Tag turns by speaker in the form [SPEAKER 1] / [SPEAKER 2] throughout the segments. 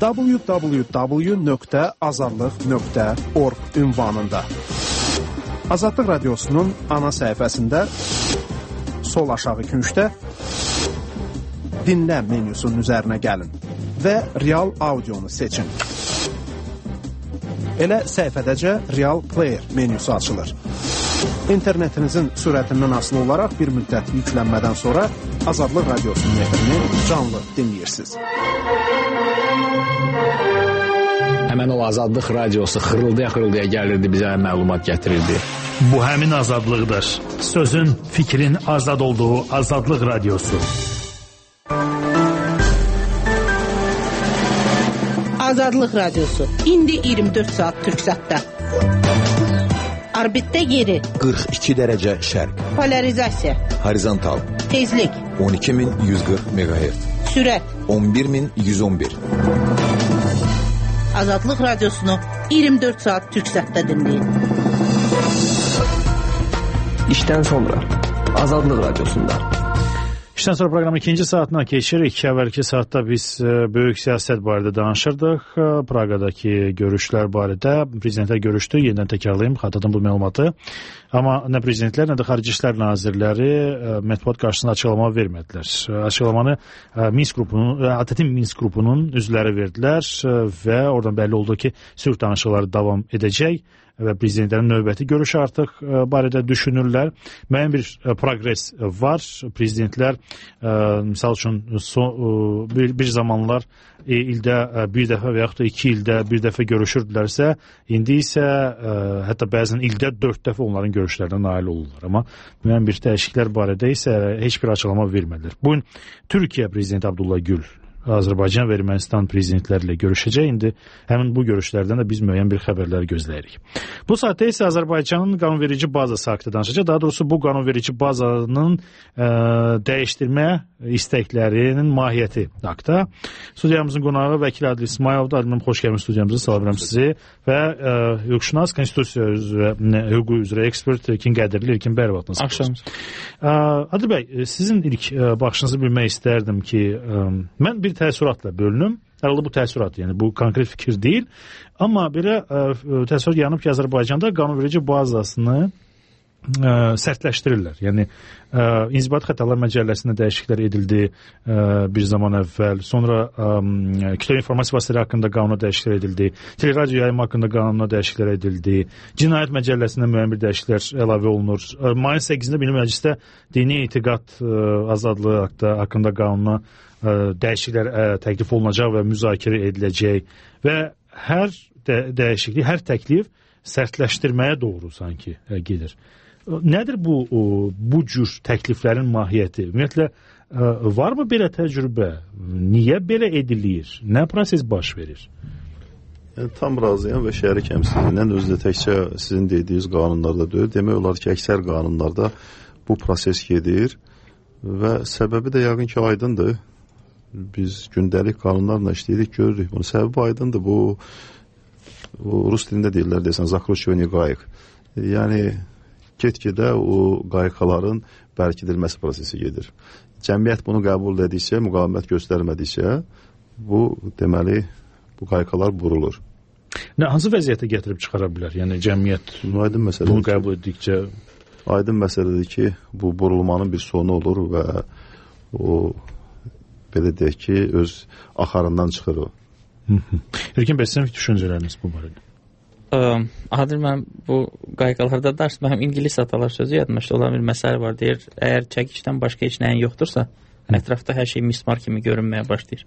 [SPEAKER 1] www.azadlıq.org ünvanında. Azadlıq Radiosu'nun ana səhifəsində sol aşağı küncdə dinlə menyusunun üzərinə gəlin və Real Audio'nu seçin. Elə səhifədəcə Real Player menyusu açılır. İnternetinizin sürətindən asılı olaraq bir müddət yüklənmədən sonra Azadlıq Radiosu'nun efrini canlı dinləyirsiniz.
[SPEAKER 2] Həmən o Azadlıq Radiosu xırıldaya gəlirdi, bizə məlumat gətirirdi.
[SPEAKER 3] Bu həmin azadlıqdır. Sözün, fikrin azad olduğu Azadlıq Radiosu.
[SPEAKER 4] Azadlıq Radiosu. İndi 24 saat Türksatda. Orbitdə yeri
[SPEAKER 5] 42 dərəcə şərq.
[SPEAKER 4] Polarizasiya.
[SPEAKER 5] Horizontal.
[SPEAKER 4] Tezlik
[SPEAKER 5] 12140 MHz.
[SPEAKER 4] Sürət
[SPEAKER 5] 11111.
[SPEAKER 4] Azadlıq Radiosunu 24 saat Türksatda dinləyin.
[SPEAKER 6] İşdən sonra Azadlıq Radiosunda.
[SPEAKER 3] İşdən sonra proqramın ikinci saatına keçirik. Əvvəlki saatda biz böyük siyasət barədə danışırdıq. Praqadakı görüşlər barədə prezidentlər görüşdü. Yenidən təkrarlayım, xatırladım bu məlumatı. Amma nə prezidentlər, nə də Xarici İşlər Nazirləri mətbuat qarşısında açıqlama vermədilər. Açıqlamanı ATƏT-in Minsk qrupunun üzvləri verdilər və oradan bəlli oldu ki, sülh danışıqları davam edəcək və prezidentlərin növbəti görüşü artıq barədə düşünürlər. Müəyyən bir progres var. Prezidentlər, misal üçün, bir zamanlar ildə bir dəfə və yaxud da 2 ildə bir dəfə görüşürdülərsə, indi isə hətta bəzən ildə 4 dəfə onların görüşlərinə nail olurlar. Amma müəyyən bir dəyişikliklər barədə isə heç bir açıqlama vermədilər. Bugün Türkiyə prezidenti Abdullah Gül Azərbaycan və Ermənistan prezidentlərlə görüşəcək. İndi həmin bu görüşlərdən də biz müəyyən bir xəbərlər gözləyirik. Bu saatda isə Azərbaycanın qanunverici bazası haqqında danışacaq. Daha doğrusu bu qanunverici bazanın dəyişdirmə istəklərinin mahiyyəti haqqında. Studiyamızın qonağı vəkil Adil İsmayovdur. Adil müəllim, xoş gəlmisiniz studiyamıza. Salamlayıram sizi və hüquqşünas, konstitusiya üzrə, hüquq üzrə ekspert İlkin Qədirli, İlkin bəy, vaxtınız.
[SPEAKER 6] Axşamınız.
[SPEAKER 3] Adil bəy, sizin ilk baxışınızı bilmək istərdim ki, mən bir təəssüratla bölünüm. Herhalde bu təəssürat, yəni bu konkret fikir deyil. Amma belə təəssürat yanıb ki, Azərbaycanda qanunverici bazasını sərtləşdirirlər. Yəni İnzibati Xətalar Məcəlləsində dəyişikliklər edildi bir zaman əvvəl. Sonra kütləvi informasiya vasitələri haqqında qanuna dəyişikliklər edildi. Teleradio yayımı haqqında qanuna dəyişikliklər edildi. Cinayət Məcəlləsində müəyyən bir dəyişikliklər əlavə olunur. Mayın 8-də Milli Məclisdə dini etiqad azadlığı haqqında qanuna dəyişikliklər təklif olunacaq və müzakirə ediləcək və hər dəyişiklik, hər təklif sərtləşdirməyə doğru sanki gedir. Nədir bu cür təkliflərin mahiyyəti? Ümumiyyətlə, varmı belə təcrübə? Niyə belə edilir? Nə proses baş verir?
[SPEAKER 7] Tam razıyam və şərik sizinlə özü də təkcə sizin dediyiniz qanunlarda deyil. Demək olar ki, əksər qanunlarda bu proses gedir və səbəbi də yəqin ki, aydındır. Biz gündəlik qanunlarla işləyirik, görürük. Bunun səbəbi aydındır. Bu rus dilində deyirlər desən, zakroçivani qayıq. Yəni, get-gedə o qayıqaların bərkidilməsi prosesi gedir. Cəmiyyət bunu qəbul edikcə, müqavimət göstərmədikcə, bu deməli, bu qayıqalar burulur.
[SPEAKER 3] Hansı vəziyyətə gətirib çıxara bilər? Yəni, cəmiyyət bunu qəbul edikcə...
[SPEAKER 7] Aydın məsələdir ki, bu burulmanın bir sonu olur və o, belə deyək ki, öz axarından çıxır o.
[SPEAKER 3] İlkin bəy, sizin düşüncələriniz bu barədə?
[SPEAKER 6] Adil, mən bu qayqalarda ders, mənim İngilis atalar sözü yadmışdı, olan bir məsələ var, deyir, əgər çəkiçdən başqa heç nəyin yoxdursa, ətrafda hər şey mismar kimi görünməyə başlayır.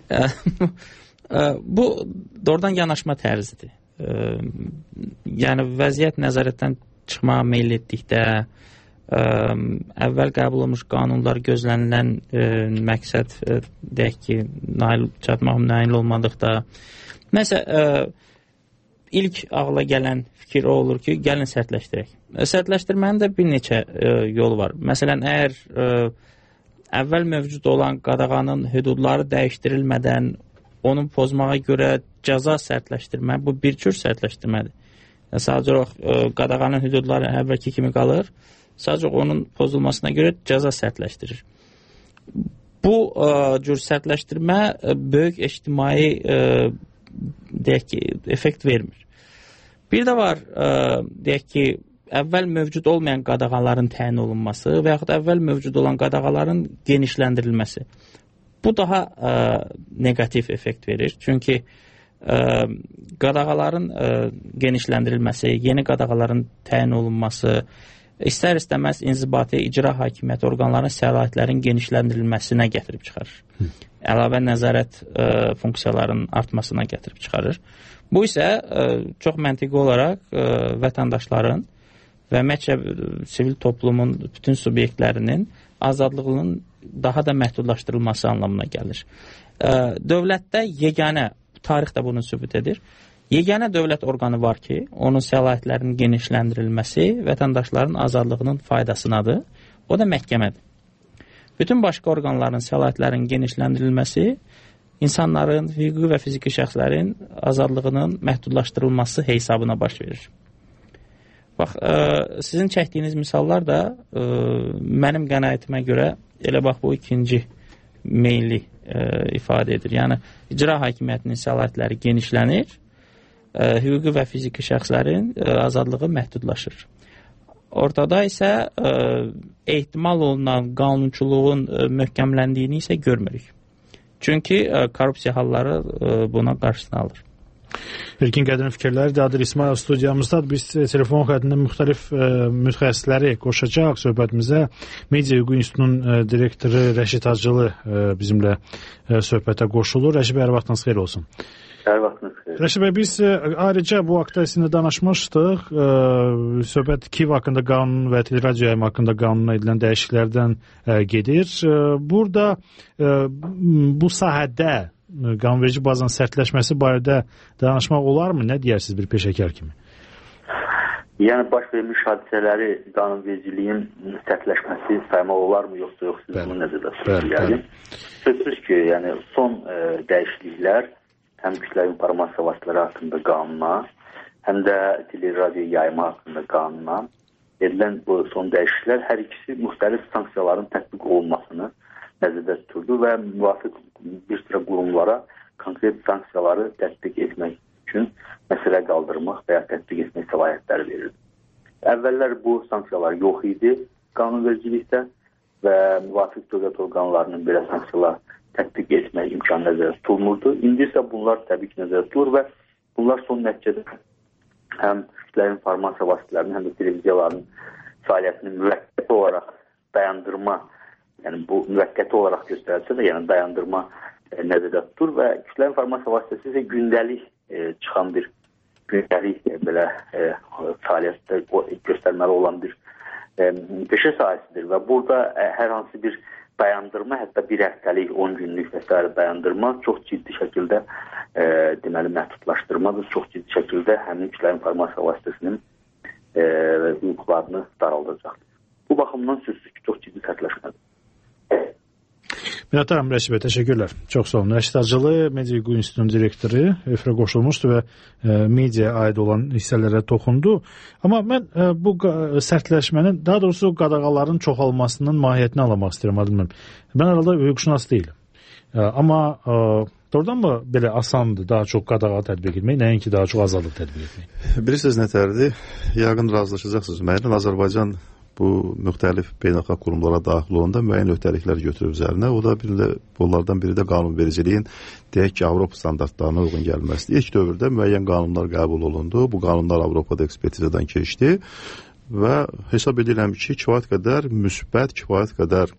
[SPEAKER 6] Bu doğrudan yanaşma tərzidir. Yəni, vəziyyət nəzarətdən çıxmağa meyil etdikdə, əvvəl qəbul olmuş qanunlar gözlənilən məqsəd, deyək ki, çatmaq nail olmadıqda, nəsə, ilk ağla gələn fikir o olur ki, gəlin sərtləşdirək. Sərtləşdirmənin də bir neçə yolu var. Məsələn, əgər əvvəl mövcud olan qadağanın hüdudları dəyişdirilmədən onun pozmağa görə cəza sərtləşdirmə, bu bir cür sərtləşdirmədir. Sadəcə qadağanın hüdudları əvvəlki kimi qalır, sadəcə onun pozulmasına görə cəza sərtləşdirir. Bu cür sərtləşdirmə böyük ictimai deyək ki, effekt vermir. Bir də var, deyək ki, əvvəl mövcud olmayan qadağaların təyin olunması və yaxud əvvəl mövcud olan qadağaların genişləndirilməsi. Bu daha negativ effekt verir. Çünki qadağaların genişləndirilməsi, yeni qadağaların təyin olunması, istər-istəməz inzibati icra hakimiyyəti orqanlarının səlahiyyətlərin genişləndirilməsinə gətirib çıxarır. Əlavə nəzarət funksiyalarının artmasına gətirib çıxarır. Bu isə çox məntiqi olaraq vətəndaşların və ümumiyyətlə sivil toplumun bütün subyektlərinin azadlığının daha da məhdudlaşdırılması anlamına gəlir. Dövlətdə yeganə, tarix də bunu sübut edir, yeganə dövlət orqanı var ki, onun səlahiyyətlərinin genişləndirilməsi vətəndaşların azadlığının faydasınadır, o da məhkəmədir. Bütün başqa orqanların səlahiyyətlərinin genişləndirilməsi insanların, hüquqi və fiziki şəxslərin azadlığının məhdudlaşdırılması hesabına baş verir. Bax, sizin çəkdiyiniz misallar da mənim qənaətimə görə elə bax bu ikinci meyli ifadə edir. Yəni, icra hakimiyyətinin səlahiyyətləri genişlənir, hüquqi və fiziki şəxslərin azadlığı məhdudlaşır. Ortada isə ehtimal olunan qanunçuluğun möhkəmləndiyini isə görmürük. Çünki korrupsiya halları buna qarşısını alır.
[SPEAKER 3] İlkin Qədrin fikirləri Dadir İsmail studiyamızdadır. Biz telefon xəttində müxtəlif mütəxəssisləri qoşacaq söhbətimizə. Media Hüquq İnstitutunun direktoru Rəşid Hacılı bizimlə söhbətə qoşulur. Rəşid bəy, hər vaxtınız xeyir olsun.
[SPEAKER 8] Hər vaxtınız xeyir.
[SPEAKER 3] Rəşid bəy, biz ayrıca bu haqda sizinlə danışmışdıq. Söhbət KİV haqqında qanun və teleradio yayımı haqqında qanuna edilən dəyişikliklərdən gedir. Burada bu sahədə qanunverici bazanın sərtləşməsi barədə danışmaq olarmı? Nə deyərsiniz bir peşəkar kimi?
[SPEAKER 8] Yəni, baş vermiş hadisələri qanunvericiliyin sərtləşməsi saymaq olarmı, yoxsa siz bunu nəzərdə tutuyorsunuz? Sözsüz ki, yəni son dəyişikliklər həm kütləvi informasiya vasitələri haqqında qanuna, həm də teleradio yayımı haqqında qanuna edilən bu son dəyişikliklər hər ikisi müxtəlif sanksiyaların tətbiq olunmasını nəzərdə tuturdu və müvafiq bir sıra qurumlara konkret sanksiyaları tətbiq etmək üçün məsələ qaldırmaq və ya tətbiq etmək səlahiyyətləri verildi. Əvvəllər bu sanksiyalar yox idi qanunvericilikdə və müvafiq dövlət orqanlarının belə sanksiyalar tətbiq etmək imkanı nəzərdə tutulmurdu. İndi isə bunlar təbii ki nəzərdə tutulur və bunlar son nəticədə həm kütləvi informasiya vasitələrinin, həm də televiziyaların fəaliyyətini müvəqqəti olaraq dayandırma, yəni bu müvəqqəti olaraq göstərilsə də, yəni dayandırma nəzərdə tutulur və kütləvi informasiya vasitəsi isə gündəlik çıxan bir gündəlik belə fəaliyyətdə göstərməli olan bir peşə sahəsidir və burada hər hansı bir dayandırma, hətta bir həftəlik, 10 günlük və s. dayandırma çox ciddi şəkildə deməli məhdudlaşdırmadır, çox ciddi şəkildə həmin kütləvi informasiya vasitəsinin hüquqlarını daraldacaqdır. Bu baxımdan sözsüz ki, çox ciddi sərtləşmədir.
[SPEAKER 3] Minnətdaram Rəşid bəy, təşəkkürlər. Çox sağ olun. Rəşid Hacılı, Media Hüquq İnstitutunun direktoru efirə qoşulmuşdu və media aid olan hissələrə toxundu. Amma mən bu sərtləşmənin, daha doğrusu qadağaların çoxalmasının mahiyyətini anlamaq istəyirəm, adımım. Mən arada hüquqşünas deyiləm. Amma doğrudan mı belə asandır daha çox qadağa tətbiq etmək, nəinki daha çox azadlıq tətbiq etmək?
[SPEAKER 7] Bilirsiniz nətərdir? Yəqin razılaşacaqsınız. Mənə Azərbaycan bu müxtəlif beynəlxalq qurumlara daxil olanda müəyyən öhdəliklər götürüb üzərinə. O da bunlardan biri də qanunvericiliyin deyək ki, Avropa standartlarına uyğun gəlməsidir. İlk dövrdə müəyyən qanunlar qəbul olundu. Bu qanunlar Avropada ekspertizadan keçdi və hesab edirəm ki, kifayət qədər müsbət, kifayət qədər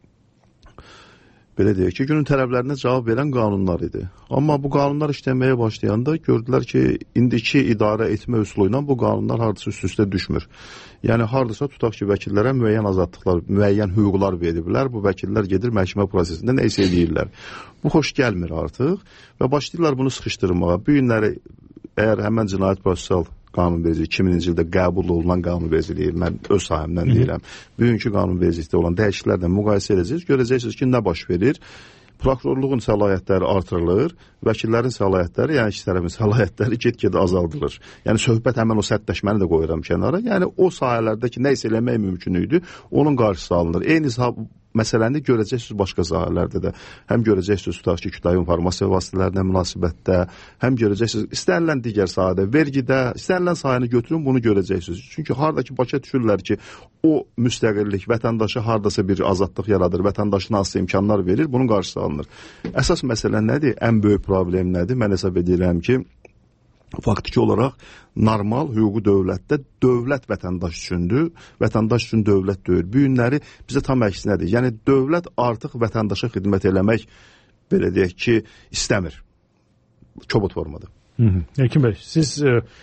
[SPEAKER 7] belə deyək ki, günün tələblərinə cavab verən qanunlar idi. Amma bu qanunlar işləməyə başlayanda gördülər ki, indiki idarə etmə üsulu ilə bu qanunlar hardasa üst-üstə düşmür. Yəni, hardasa tutaq ki, vəkillərə müəyyən azadlıqlar, müəyyən hüquqlar veriblər. Bu vəkillər gedir məhkəmə prosesində nə isə edirlər. Bu xoş gəlmir artıq və başlayırlar bunu sıxışdırmağa. Bu günləri əgər həmən cinayət prosessual qanunvericilik 2000-ci ildə qəbul olunan qanunvericiliyi mən öz sahəmdən deyirəm. Bugünkü qanunvericilikdə olan dəyişikliklərlə müqayisə edəcəksiniz. Görəcəksiniz ki, nə baş verir? Prokurorluğun səlahiyyətləri artırılır, vəkillərin səlahiyyətləri, yəni iki tərəfin səlahiyyətləri get-gedə azaldılır. Yəni söhbət həmən o sərtləşməni də qoyuram kənara. Yəni o sahələrdə ki, nə isə eləmək mümkün idi, onun qarşısı alınır. Eyni məsələni görəcəksiniz başqa sahələrdə də. Həm görəcəksiniz tutaq ki, kütləvi informasiya vasitələrinə münasibətdə, həm görəcəksiniz istənilən digər sahədə, vergidə, istənilən sahəni götürün, bunu görəcəksiniz. Çünki hardakı başa düşürlər ki, o müstəqillik vətəndaşa hardasa bir azadlıq yaradır, vətəndaşına hansısa imkanlar verir, bunun qarşısı alınır. Əsas məsələ nədir? Ən böyük problem nədir? Mən hesab edirəm ki, faktiki olaraq normal hüquqi dövlətdə dövlət vətəndaş üçündür, vətəndaş üçün dövlət deyil. Bu günləri bizə tam əksinədir. Yəni dövlət artıq vətəndaşa xidmət eləmək, belə deyək ki, istəmir. Kobud formada.
[SPEAKER 3] Erkin bəy, siz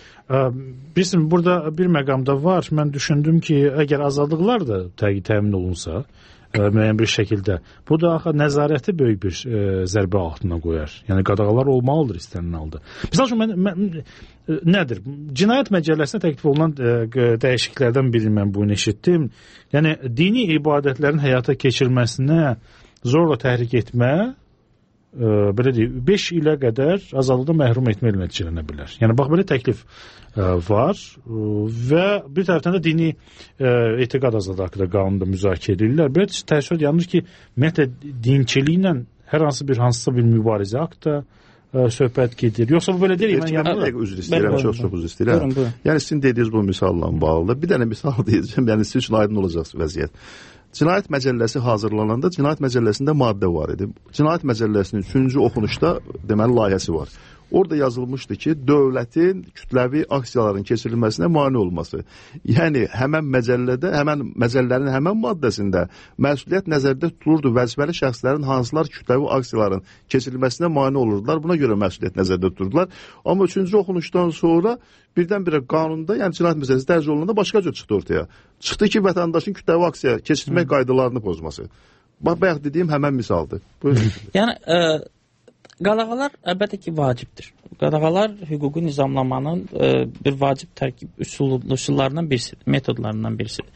[SPEAKER 3] bilirsin, burada bir məqamda var. Mən düşündüm ki, əgər azadlıqlar da təmin olunsa, müəyyən bir şəkildə, bu da nəzarəti böyük bir zərbə altına qoyar. Yəni qadağalar olmalıdır istənilən halda. Məsəl üçün nədir? Cinayət Məcəlləsinə təklif olunan dəyişikliklərdən birini mən bunu eşitdim. Yəni dini ibadətlərin həyata keçirilməsinə zorla təhrik etmə, belə deyək, 5 ilə qədər azadlıqdan məhrum etmə ilə nəticələnə bilər. Yəni bax, belə təklif var və bir tərəfdən də dini etiqad azadlığı haqqında qanunda müzakirə edirlər. Belə təəssürat yanır ki, ümumiyyətlə dinçiliklə hər hansısa bir mübarizə haqqında söhbət gedir. Yoxsa bu belə deyil?
[SPEAKER 7] Üzr istəyirəm, çox üzr istəyirəm. Yəni sizin dediyiniz bu misalla bağlıdır. Bir dənə misal deyəcəm, yəni sizin üçün aydın olacaq vəziyyət. Cinayət Məcəlləsi hazırlananda Cinayət Məcəlləsində maddə var idi. Cinayət Məcəlləsinin 3-cü oxunuşda deməli layihəsi var. Orada yazılmışdı ki, dövlətin kütləvi aksiyaların keçirilməsinə mane olması. Yəni həmən məcəllədə, həmən məcəllərin həmən maddəsində məsuliyyət nəzərdə tutulurdu. Vəzifəli şəxslərin hansılar kütləvi aksiyaların keçirilməsinə mane olurdular. Buna görə məsuliyyət nəzərdə tuturdular. Amma 3-cü oxunuşdan sonra birdən-birə qanunda, yəni Cinayət Məcəlləsi dərc olunanda başqa cür çıxdı ortaya. Çıxdı ki, vətəndaşın kütləvi aksiya keçirmək qaydalarını pozması. Bax, bayaq dediyim həmən misaldır. Buyurun.
[SPEAKER 6] Yəni qadağalar əlbəttə ki, vacibdir. Qadağalar hüquqi nizamlamanın bir vacib tərkib üsullarından birisidir, metodlarından birisidir.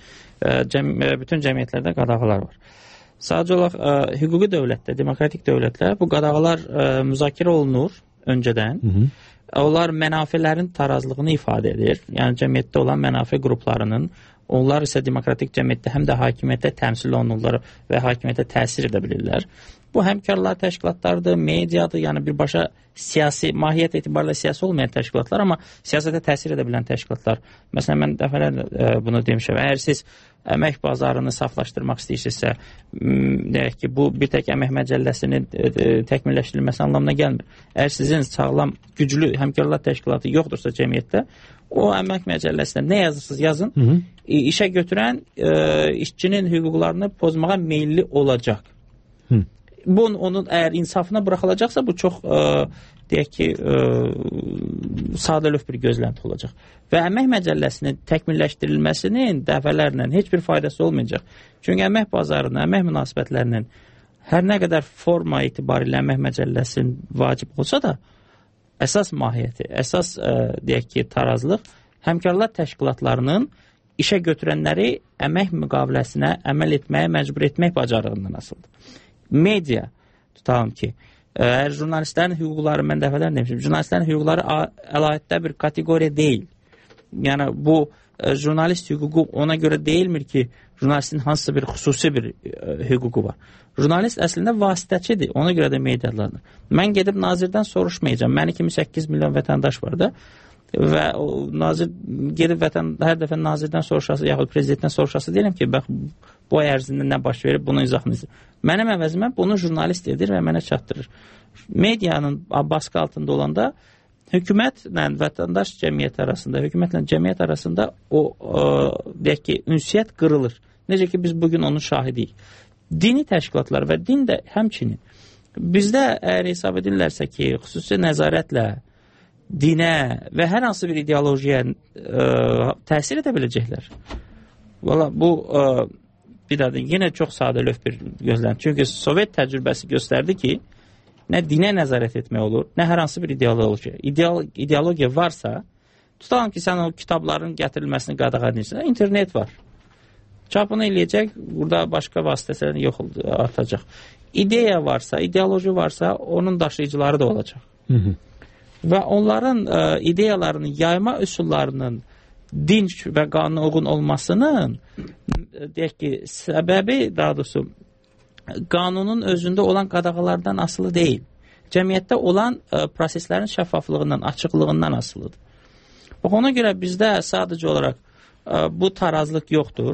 [SPEAKER 6] Bütün cəmiyyətlərdə qadağalar var. Sadəcə olaraq hüquqi dövlətdə, demokratik dövlətlər bu qadağalar müzakirə olunur öncədən. Onlar mənafilərin tarazlığını ifadə edir. Yəni cəmiyyətdə olan mənafi qruplarının, onlar isə demokratik cəmiyyətdə həm də hakimiyyətə təmsil olunurlar və hakimiyyətə təsir edə bilirlər. Bu həmkarlar təşkilatlardır, mediadır, yəni birbaşa siyasi, mahiyyət etibarilə siyasi olmayan təşkilatlar, amma siyasətə təsir edə bilən təşkilatlar. Məsələn, mən dəfələrlə bunu demişəm. Əgər siz əmək bazarını saflaşdırmaq istəyirsinizsə, deyək ki, bu bir tək əmək məcəlləsinin təkmilləşdirilməsi anlamına gəlmir. Əgər sizin sağlam, güclü həmkarlar təşkilatı yoxdursa cəmiyyətdə, o əmək məcəlləsinə nə yazırsınız yazın, işə götürən işçinin hüquqlarını pozmağa meyilli olacaq. Bu, onun əgər insafına buraxılacaqsa, bu çox, deyək ki, sadəlöv bir gözlənti olacaq. Və əmək məcəlləsinin təkmilləşdirilməsinin dəfələrlə heç bir faydası olmayacaq. Çünki əmək bazarının, əmək münasibətlərinin hər nə qədər forma etibarilə əmək məcəlləsinin vacib olsa da, əsas mahiyyəti, əsas, deyək ki, tarazlıq, həmkarlar təşkilatlarının işə götürənləri əmək müqaviləsinə əməl etməyə məcbur etmək bacarığından asılıdır. Media, tutalım ki, əgər jurnalistlərin hüquqları, mən dəfələr demişim, jurnalistlərin hüquqları əlahiddə bir kateqoriya deyil. Yəni, bu jurnalist hüququ ona görə deyilmir ki, jurnalistin hansısa bir xüsusi bir hüququ var. Jurnalist əslində vasitəçidir, ona görə də medialardır. Mən gedib nazirdən soruşmayacağım. Məni kimi 8 milyon vətəndaş var da və o nazir gedib hər dəfə nazirdən soruşası, yaxud prezidentdən soruşası deyirəm ki, bax, bu ay ərzində nə baş verir, bunun izahını izləyir. Mənim əvəzimə bunu jurnalist edir və mənə çatdırır. Medianın baskı altında olanda hökumətlə vətəndaş cəmiyyət arasında, hökumətlə cəmiyyət arasında o, deyək ki, ünsiyyət qırılır. Necə ki, biz bugün onun şahidiyik. Dini təşkilatlar və din də həmçinin. Bizdə əgər hesab edirlərsə ki, xüsusi nəzarətlə dinə və hər hansı bir ideolojiyaya təsir edə biləcəklər. Valla bu bir daha yenə çox sadəlöv bir gözlənti. Çünki Sovet təcrübəsi göstərdi ki, nə dinə nəzarət etmək olur, nə hər hansı bir ideologiya. İdeologiya varsa, tutalım ki, sən o kitabların gətirilməsini qadağan edirsən, internet var. Çapını eləyəcək, burada başqa vasitələr yox artacaq. İdeya varsa, ideoloji varsa, onun daşıyıcıları da olacaq. Və onların ideyalarının, yayma üsullarının dinc və qanuna uyğun olmasının deyək ki, səbəbi, daha doğrusu qanunun özündə olan qadağalardan asılı deyil. Cəmiyyətdə olan proseslərin şəffaflığından, açıqlığından asılıdır. Bax, ona görə bizdə sadəcə olaraq bu tarazlıq yoxdur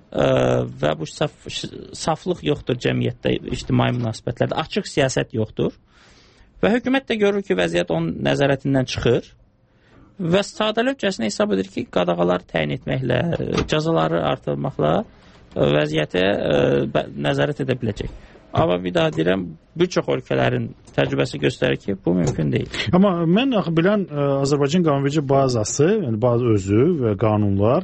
[SPEAKER 6] və bu saflıq yoxdur cəmiyyətdə, ictimai münasibətlərdə, açıq siyasət yoxdur və hökumət də görür ki, vəziyyət onun nəzarətindən çıxır və sadəlövhcəsinə hesab edir ki, qadağalar təyin etməklə, cəzaları artırmaqla vəziyyətə nəzarət edə biləcək. Amma bir daha deyirəm, bir çox ölkələrin təcrübəsi göstərir ki, bu mümkün deyil.
[SPEAKER 3] Amma mən bilən Azərbaycan qanunverici bazası, yəni bazı özü və qanunlar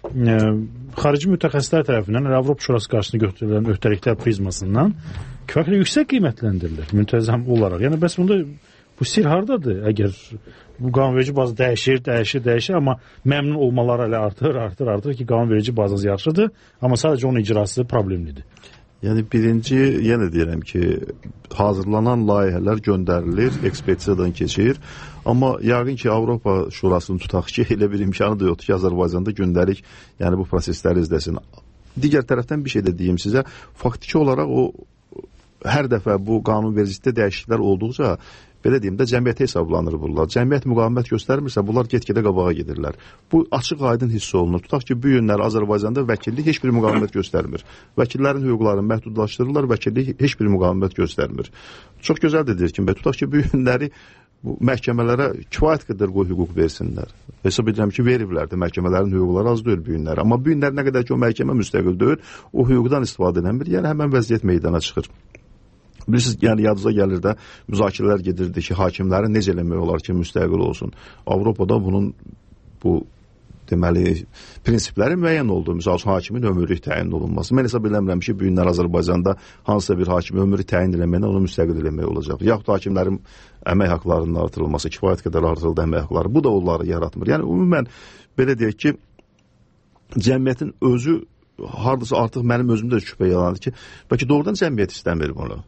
[SPEAKER 3] xarici mütəxəssislər tərəfindən Avropa Şurası qarşısında götürülən öhdəliklər prizmasından kifayət yüksək qiymətləndirilir müntəzəm olaraq. Yəni bəs bunda bu sir hardadır? Əgər bu qanunverici bazı dəyişir, amma məmnun olmaları elə artır ki, qanunverici bazası yaxşıdır, amma sadəcə onun icrası problemlidir.
[SPEAKER 7] Yəni birinci, yenə deyirəm ki, hazırlanan layihələr göndərilir, ekspertizadan keçir. Amma yəqin ki, Avropa Şurasını tutaq ki, elə bir imkanı da yoxdur ki, Azərbaycanda gündəlik yəni bu prosesləri izləsin. Digər tərəfdən bir şey də deyim sizə, faktiki olaraq o hər dəfə bu qanunvericilikdə dəyişikliklər olduqca belə deyim də cəmiyyətə hesablanır bunlar. Cəmiyyət müqavimət göstərmirsə, bunlar get-gedə qabağa gedirlər. Bu açıq aydın hiss olunur. Tutaq ki, bu günlər Azərbaycanda vəkillik heç bir müqavimət göstərmir. Vəkillərin hüquqlarını məhdudlaşdırırlar, vəkillik heç bir müqavimət göstərmir. Çox gözəl də deyir ki, tutaq ki, bu günləri bu məhkəmələrə kifayət qədər hüquq versinlər. Hesab edirəm ki, veriblər də məhkəmələrin hüquqları az deyil bu günlər. Amma bu günlər nə qədər ki, o məhkəmə müstəqil deyil, o hüquqdan istifadə edilmir. Yəni həmən vəziyyət meydana çıxır. Bilirsiniz, yəni yadınıza gəlir də müzakirələr gedirdi ki, hakimlərin necə eləmək olar ki, müstəqil olsun. Avropada bunun bu deməli prinsipləri müəyyən oldu. Məsəl üçün hakimin ömürlük təyin olunması. Mən hesab eləmirəm ki, bu günlər Azərbaycanda hansısa bir hakim ömürlük təyin eləməklə onu müstəqil eləmək olacaq. Yaxud hakimlərin əmək haqqlarının artırılması, kifayət qədər artırıldı əmək haqqları. Bu da onları yaratmır. Yəni ümumən belə deyək ki, cəmiyyətin özü hardasa artıq mənim özümdə də şübhə yaranır ki, bəlkə doğrudan cəmiyyət istəmir bunu.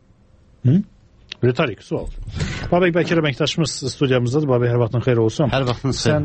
[SPEAKER 3] Retorik sual. Babək Bəkir əməkdaşımız studiyamızdadır. Babək, hər vaxtın xeyir olsun.
[SPEAKER 9] Hər vaxtınız xeyir.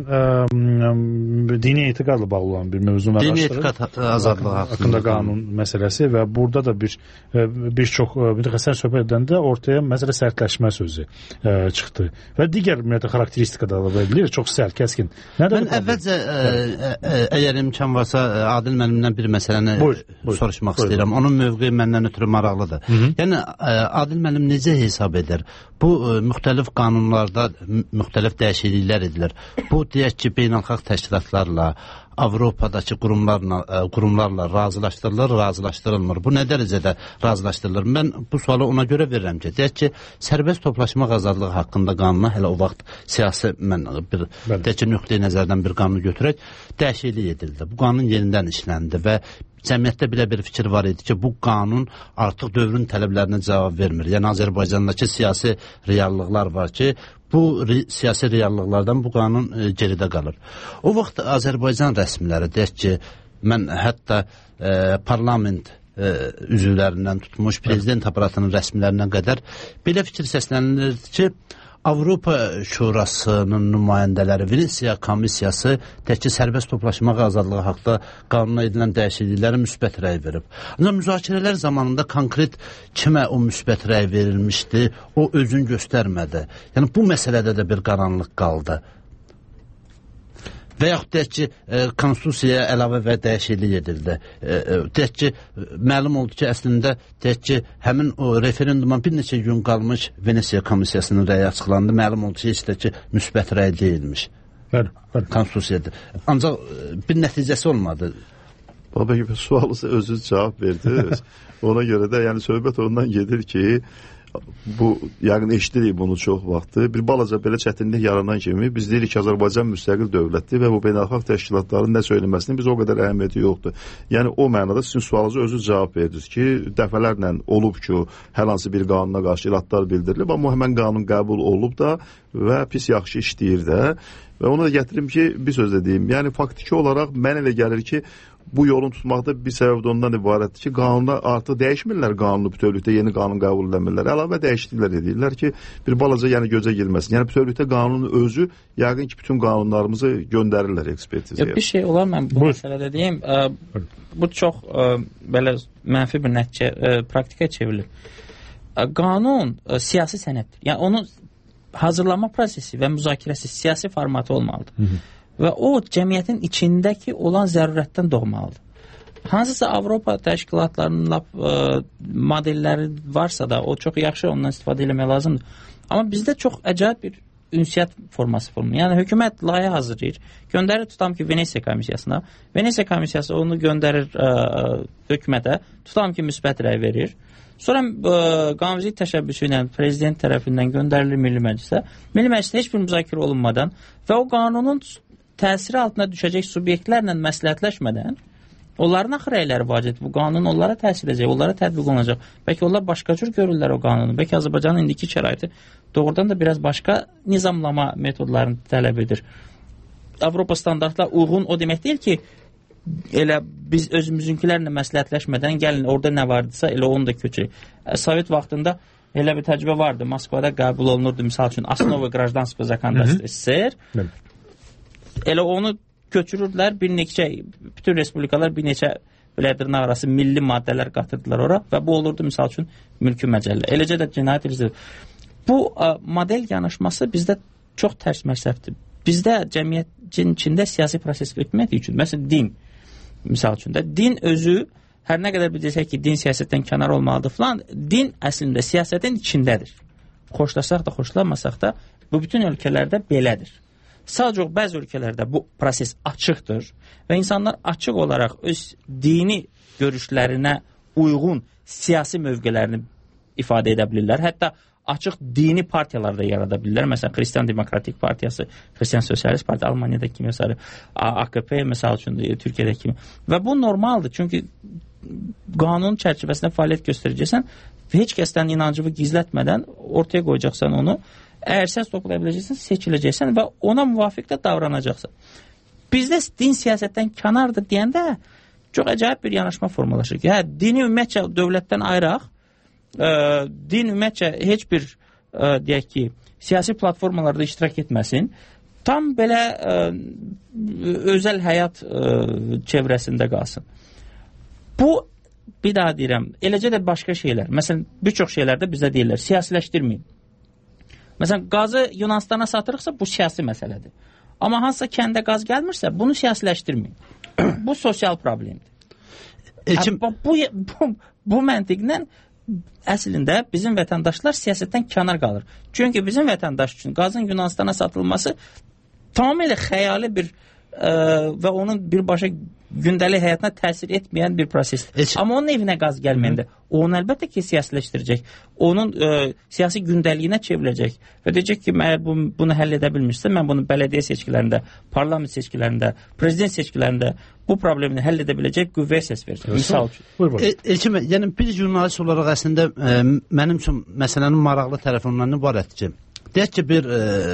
[SPEAKER 3] Sən dini etiqadla bağlı olan bir mövzunu araşdırır.
[SPEAKER 9] Dini etiqad azadlığı
[SPEAKER 3] haqqında qanun məsələsi və burada da bir çox mütəxəssislər söhbət edəndə ortaya məsələ sərtləşmə sözü çıxdı. Və digər ümumiyyətlə xarakteristika da verilir, çox sərt, kəskin.
[SPEAKER 9] Mən əvvəlcə əgər imkan varsa Adil müəllimdən bir məsələni soruşmaq istəyirəm. Onun mövqeyi məndən ötürü maraqlıdır. Yəni Adil müəllim necə hesab edir? Bu müxtəlif qanunlarda müxtəlif dəyişikliklər edilir. Bu deyək ki, beynəlxalq təşkilatlarla, Avropadakı qurumlarla razılaşdırılmır. Bu nə dərəcədə razılaşdırılır? Mən bu sualı ona görə verirəm ki, deyək ki, sərbəst toplaşmaq azadlığı haqqında qanuna hələ o vaxt siyasi, mən deyək ki, nöqteyi nəzərdən bir qanunu götürək, dəyişiklik edildi. Bu qanun yenidən işləndi və cəmiyyətdə belə bir fikir var idi ki, bu qanun artıq dövrün tələblərinə cavab vermir. Yəni Azərbaycandakı siyasi reallıqlar var ki, bu siyasi reallıqlardan bu qanun geridə qalır. O vaxt Azərbaycan rəsmiləri, deyək ki, mən hətta parlament üzvlərindən tutmuş, prezident aparatının rəsmilərindən qədər belə fikir səslənilirdi ki, Avropa Şurasının nümayəndələri, Venesiya komissiyası təkcə sərbəst toplaşmaq azadlığı haqda qanuna edilən dəyişikliklərə müsbət rəy verib. Ancaq müzakirələr zamanında konkret kimə o müsbət rəy verilmişdi, o özünü göstərmədi. Yəni bu məsələdə də bir qaranlıq qaldı. Və yaxud deyək ki, konstitusiyaya əlavə və dəyişiklik edildi. Deyək ki, məlum oldu ki, əslində deyək ki, həmin o referenduma bir neçə gün qalmış Venesiya komissiyasının rəyi açıqlandı. Məlum oldu ki, heç də ki, müsbət rəy deyilmiş. Konstitusiyada. Ancaq bir nəticəsi olmadı.
[SPEAKER 7] Babək, sualınıza özünüz cavab verdiniz. Ona görə də yəni söhbət ondan gedir ki, bu yəqin eşidirik bunu çox vaxtı. Bir balaca belə çətinlik yaranan kimi biz deyirik ki, Azərbaycan müstəqil dövlətdir və bu beynəlxalq təşkilatların nə söyləməsinin biz o qədər əhəmiyyəti yoxdur. Yəni o mənada sizin sualınıza özünüz cavab verdiniz ki, dəfələrlə olub ki, hər hansı bir qanuna qarşı iradlar bildirilib, amma həmən qanun qəbul olub da və pis yaxşı işləyir də. Və ona da gətirim ki, bir söz də deyim. Yəni faktiki olaraq mən elə gəlir ki, bu yolun tutmaqda bir səbəb də ondan ibarətdir ki, qanunda artıq dəyişmirlər qanunu bütövlükdə, yeni qanun qəbul edilmirlər. Əlavə dəyişikliklər edirlər ki, bir balaca yəni gözə girməsin. Yəni bütövlükdə qanunun özü yəqin ki, bütün qanunlarımızı göndərirlər ekspertizəyə.
[SPEAKER 6] Bir şey olar mən bu məsələdə deyim, bu çox belə mənfi bir nəticə praktikaya çevrilir. Qanun siyasi sənəddir. Yəni onun hazırlanma prosesi və müzakirəsi siyasi formatı olmalıdır. Və o cəmiyyətin içindəki olan zərurətdən doğmalıdır. Hansısa Avropa təşkilatlarının modelləri varsa da o çox yaxşı, ondan istifadə etmək lazımdır. Amma bizdə çox acayip bir ünsiyyət forması formu. Yəni hökumət layihə hazırlayır, göndərir tutam ki Venesiya komissiyasına. Venesiya komissiyası onu göndərir hökumətə, tutam ki müsbət rəy verir. Sonra qanunvericilik təşəbbüsü ilə prezident tərəfindən göndərilir Milli Məclisə. Milli Məclisdə heç bir müzakirə olunmadan və o qanunun təsiri altına düşəcək subyektlərlə məsləhətləşmədən onların axı rəyləri vacibdir. Bu qanun onlara təsir edəcək, onlara tətbiq olunacaq. Bəlkə onlar başqa cür görürlər o qanunu. Bəlkə Azərbaycanın indiki şəraiti doğrudan da biraz başqa nizamlama metodlarını tələb edir. Avropa standartlarına uyğun o demək deyil ki, elə biz özümüzünkilərlə məsləhətləşmədən gəlin orada nə vardısa elə onu da köçürək. Sovet vaxtında elə bir təcrübə vardı. Moskvada qəbul olunurdu, misal üçün Основы гражданского законодательства SSR. Elə onu köçürürdülər, bir neçə, bütün respublikalar bir neçə dırnaq arası milli maddələr qatırdılar ora və bu olurdu, misal üçün, mülki məcəllə. Eləcə də cinayət ilizdir. Bu model yanaşması bizdə çox tərs məsələdir. Bizdə cəmiyyətin içində siyasi proses etmədiyi üçün, məsələn, din, misal üçün də, din özü, hər nə qədər biləcək ki, din siyasətdən kənar olmalıdır falan, din əslində siyasətin içindədir. Xoşlasaq da, xoşlamasaq da, bu bütün ölkələrdə belədir. Sadəcə bəzi ölkələrdə bu proses açıqdır və insanlar açıq olaraq öz dini görüşlərinə uyğun siyasi mövqələrini ifadə edə bilirlər. Hətta açıq dini partiyalar da yarada bilirlər. Məsələn, Xristian Demokratik Partiyası, Xristian Sosialist Partiya, Almaniyada kimi, məsələn, AKP, məsəl üçün, Türkiyədə kimi. Və bu normaldır, çünki qanun çərçivəsində fəaliyyət göstərəcəksən və heç kəsdən inancını gizlətmədən ortaya qoyacaqsan onu. Əgər səs toplaya biləcəksən, seçiləcəksən və ona müvafiq də davranacaqsan. Bizdə din siyasətdən kənardır deyəndə çox acayip bir yanaşma formalaşır ki, dini ümumiyyətcə dövlətdən ayıraq, din ümumiyyətcə heç bir, deyək ki, siyasi platformalarda iştirak etməsin, tam belə özəl həyat çevrəsində qalsın. Bu, bir daha deyirəm, eləcə də başqa şeylər, məsələn, bir çox şeylərdə bizdə deyirlər, siyasiləşdirməyin. Məsələn, qazı Yunanistana satırıqsa, bu siyasi məsələdir. Amma hansısa kəndə qaz gəlmirsə, bunu siyasiləşdirməyin. Bu sosial problemdir. Bu məntiqlə əslində bizim vətəndaşlar siyasətdən kənar qalır. Çünki bizim vətəndaş üçün qazın Yunanistana satılması tamamilə xəyali bir və onun birbaşa gündəlik həyatına təsir etməyən bir prosesdir. Amma onun evinə qaz gəlməyəndə o onu əlbəttə ki, siyasiləşdirəcək. Onun siyasi gündəliyinə çevriləcək və deyəcək ki, əgər bunu həll edə bilmirsə, mən bunu bələdiyyə seçkilərində, parlament seçkilərində, prezident seçkilərində bu problemini həll edə biləcək qüvvəyə səs verəcək. Misal üçün.
[SPEAKER 9] Elçin, yəni bir jurnalist olaraq əslində mənim üçün məsələnin maraqlı tərəfi ondan ibarətdir ki, deyək ki, bir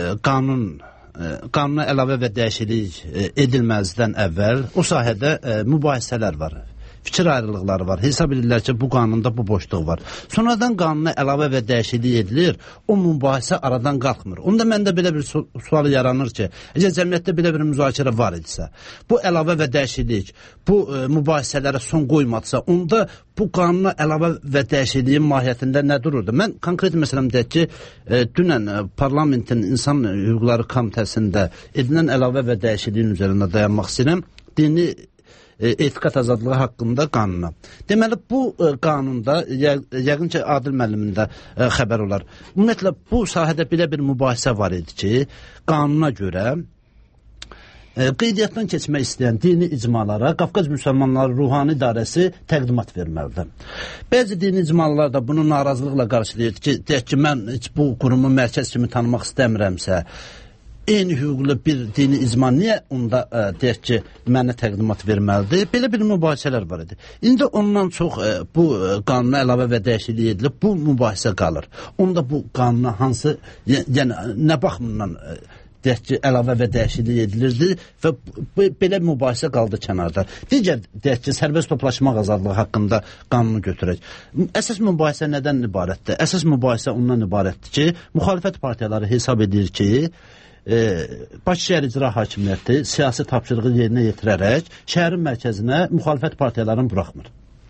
[SPEAKER 9] qanuna əlavə və dəyişiklik edilməzdən əvvəl o sahədə mübahisələr var, fikir ayrılıqları var. Hesab edirlər ki, bu qanunda bu boşluq var. Sonradan qanuna əlavə və dəyişiklik edilir, o mübahisə aradan qalxmır. Onda məndə belə bir sual yaranır ki, əgər cəmiyyətdə belə bir müzakirə var idisə, bu əlavə və dəyişiklik, bu mübahisələrə son qoymadısa, onda bu qanuna əlavə və dəyişikliyin mahiyyətində nə dururdu? Mən konkret məsələm deyək ki, dünən parlamentin İnsan Hüquqları Komitəsində edilən əlavə və dəyişikliyin üzərində dayanmaq istəyirəm. Dini etiqad azadlığı haqqında qanuna. Deməli, bu qanunda, yəqin ki, Adil müəllimin də xəbər olar. Ümumiyyətlə, bu sahədə belə bir mübahisə var idi ki, qanuna görə qeydiyyatdan keçmək istəyən dini icmalara Qafqaz Müsəlmanları Ruhani İdarəsi təqdimat verməlidir. Bəzi dini icmalar da bunu narazılıqla qarşılayır ki, deyək ki, mən bu qurumu mərkəz kimi tanımaq istəmirəmsə, eyni hüquqlu bir dini icma niyə onda deyək ki, mənə təqdimat verməlidir? Belə bir mübahisələr var idi. İndi ondan çox bu qanuna əlavə və dəyişiklik edilib, bu mübahisə qalır. Onda bu qanuna hansı, yəni nə baxımdan deyək ki, əlavə və dəyişiklik edilirdi və belə mübahisə qaldı kənarda. Digər deyək ki, sərbəst toplaşmaq azadlığı haqqında qanunu götürək. Əsas mübahisə nədən ibarətdir? Əsas mübahisə ondan ibarətdir ki, müxalifət partiyaları hesab edir ki, Bakı şəhər icra hakimiyyəti siyasi tapşırığı yerinə yetirərək şəhərin mərkəzinə müxalifət partiyalarını buraxmır.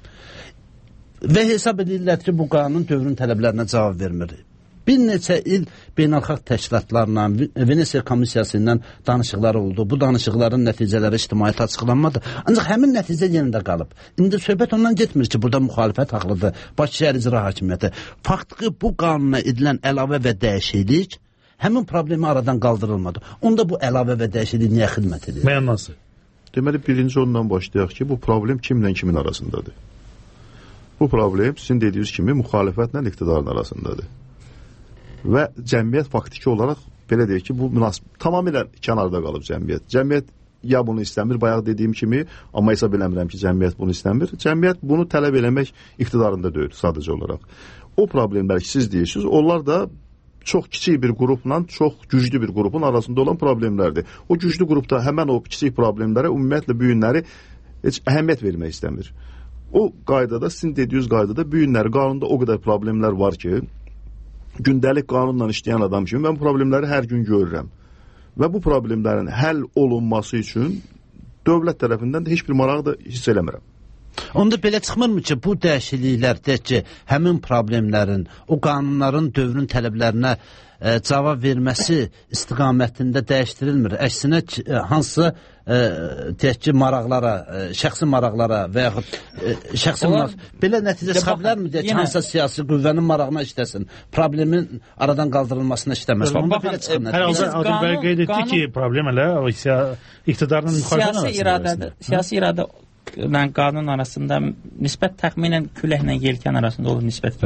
[SPEAKER 9] Və hesab edirlər ki, bu qanun dövrün tələblərinə cavab vermir. Bir neçə il beynəlxalq təşkilatlarla, Venesiya komissiyası ilə danışıqları oldu. Bu danışıqların nəticələri ictimaiyyətə açıqlanmadı. Ancaq həmin nəticə yerində qalıb. İndi söhbət ondan getmir ki, burada müxalifət haqlıdır, Bakı şəhər icra hakimiyyəti. Faktiki bu qanuna edilən əlavə və dəyişiklik həmin problemi aradan qaldırılmadı. Onda bu əlavə və dəyişiklik niyə xidmət edir?
[SPEAKER 3] Mənası.
[SPEAKER 7] Deməli, birinci ondan başlayaq ki, bu problem kimlə kimin arasındadır? Bu problem sizin dediyiniz kimi müxalifətlə iqtidarın arasındadır. Və cəmiyyət faktiki olaraq belə deyək ki, bu tamamilə kənarda qalıb cəmiyyət. Cəmiyyət ya bunu istəmir, bayaq dediyim kimi, amma hesab eləmirəm ki, cəmiyyət bunu istəmir. Cəmiyyət bunu tələb eləmək iqtidarında deyil sadəcə olaraq. O problemlər ki, siz deyirsiniz, onlar da çox kiçik bir qrupla çox güclü bir qrupun arasında olan problemlərdir. O güclü qrupda həmən o kiçik problemlərə ümumiyyətlə bu günləri heç əhəmiyyət vermək istəmir. O qaydada, sizin dediyiniz qaydada bu günləri qanunda o qədər problemlər var ki, gündəlik qanunla işləyən adam kimi mən bu problemləri hər gün görürəm. Və bu problemlərin həll olunması üçün dövlət tərəfindən də heç bir marağı da hiss eləmirəm.
[SPEAKER 9] Onda belə çıxmırmı ki, bu dəyişikliklər deyək ki, həmin problemlərin, o qanunların dövrün tələblərinə cavab verməsi istiqamətində dəyişdirilmir. Əksinə hansısa deyək ki, maraqlara, şəxsi maraqlara və yaxud şəxsi belə nəticə çıxa bilərmi? Deyək ki, hansısa siyasi qüvvənin marağına işləsin, problemin aradan qaldırılmasına işləməsin. Onda belə çıxır nəticə.
[SPEAKER 3] Hər halda Adil bəy qeyd etdi ki, problem elə iqtidarın müxalifətin arasında.
[SPEAKER 6] Siyasi iradə qanun arasında nisbət təxminən küləklə yelkən arasında olur nisbət.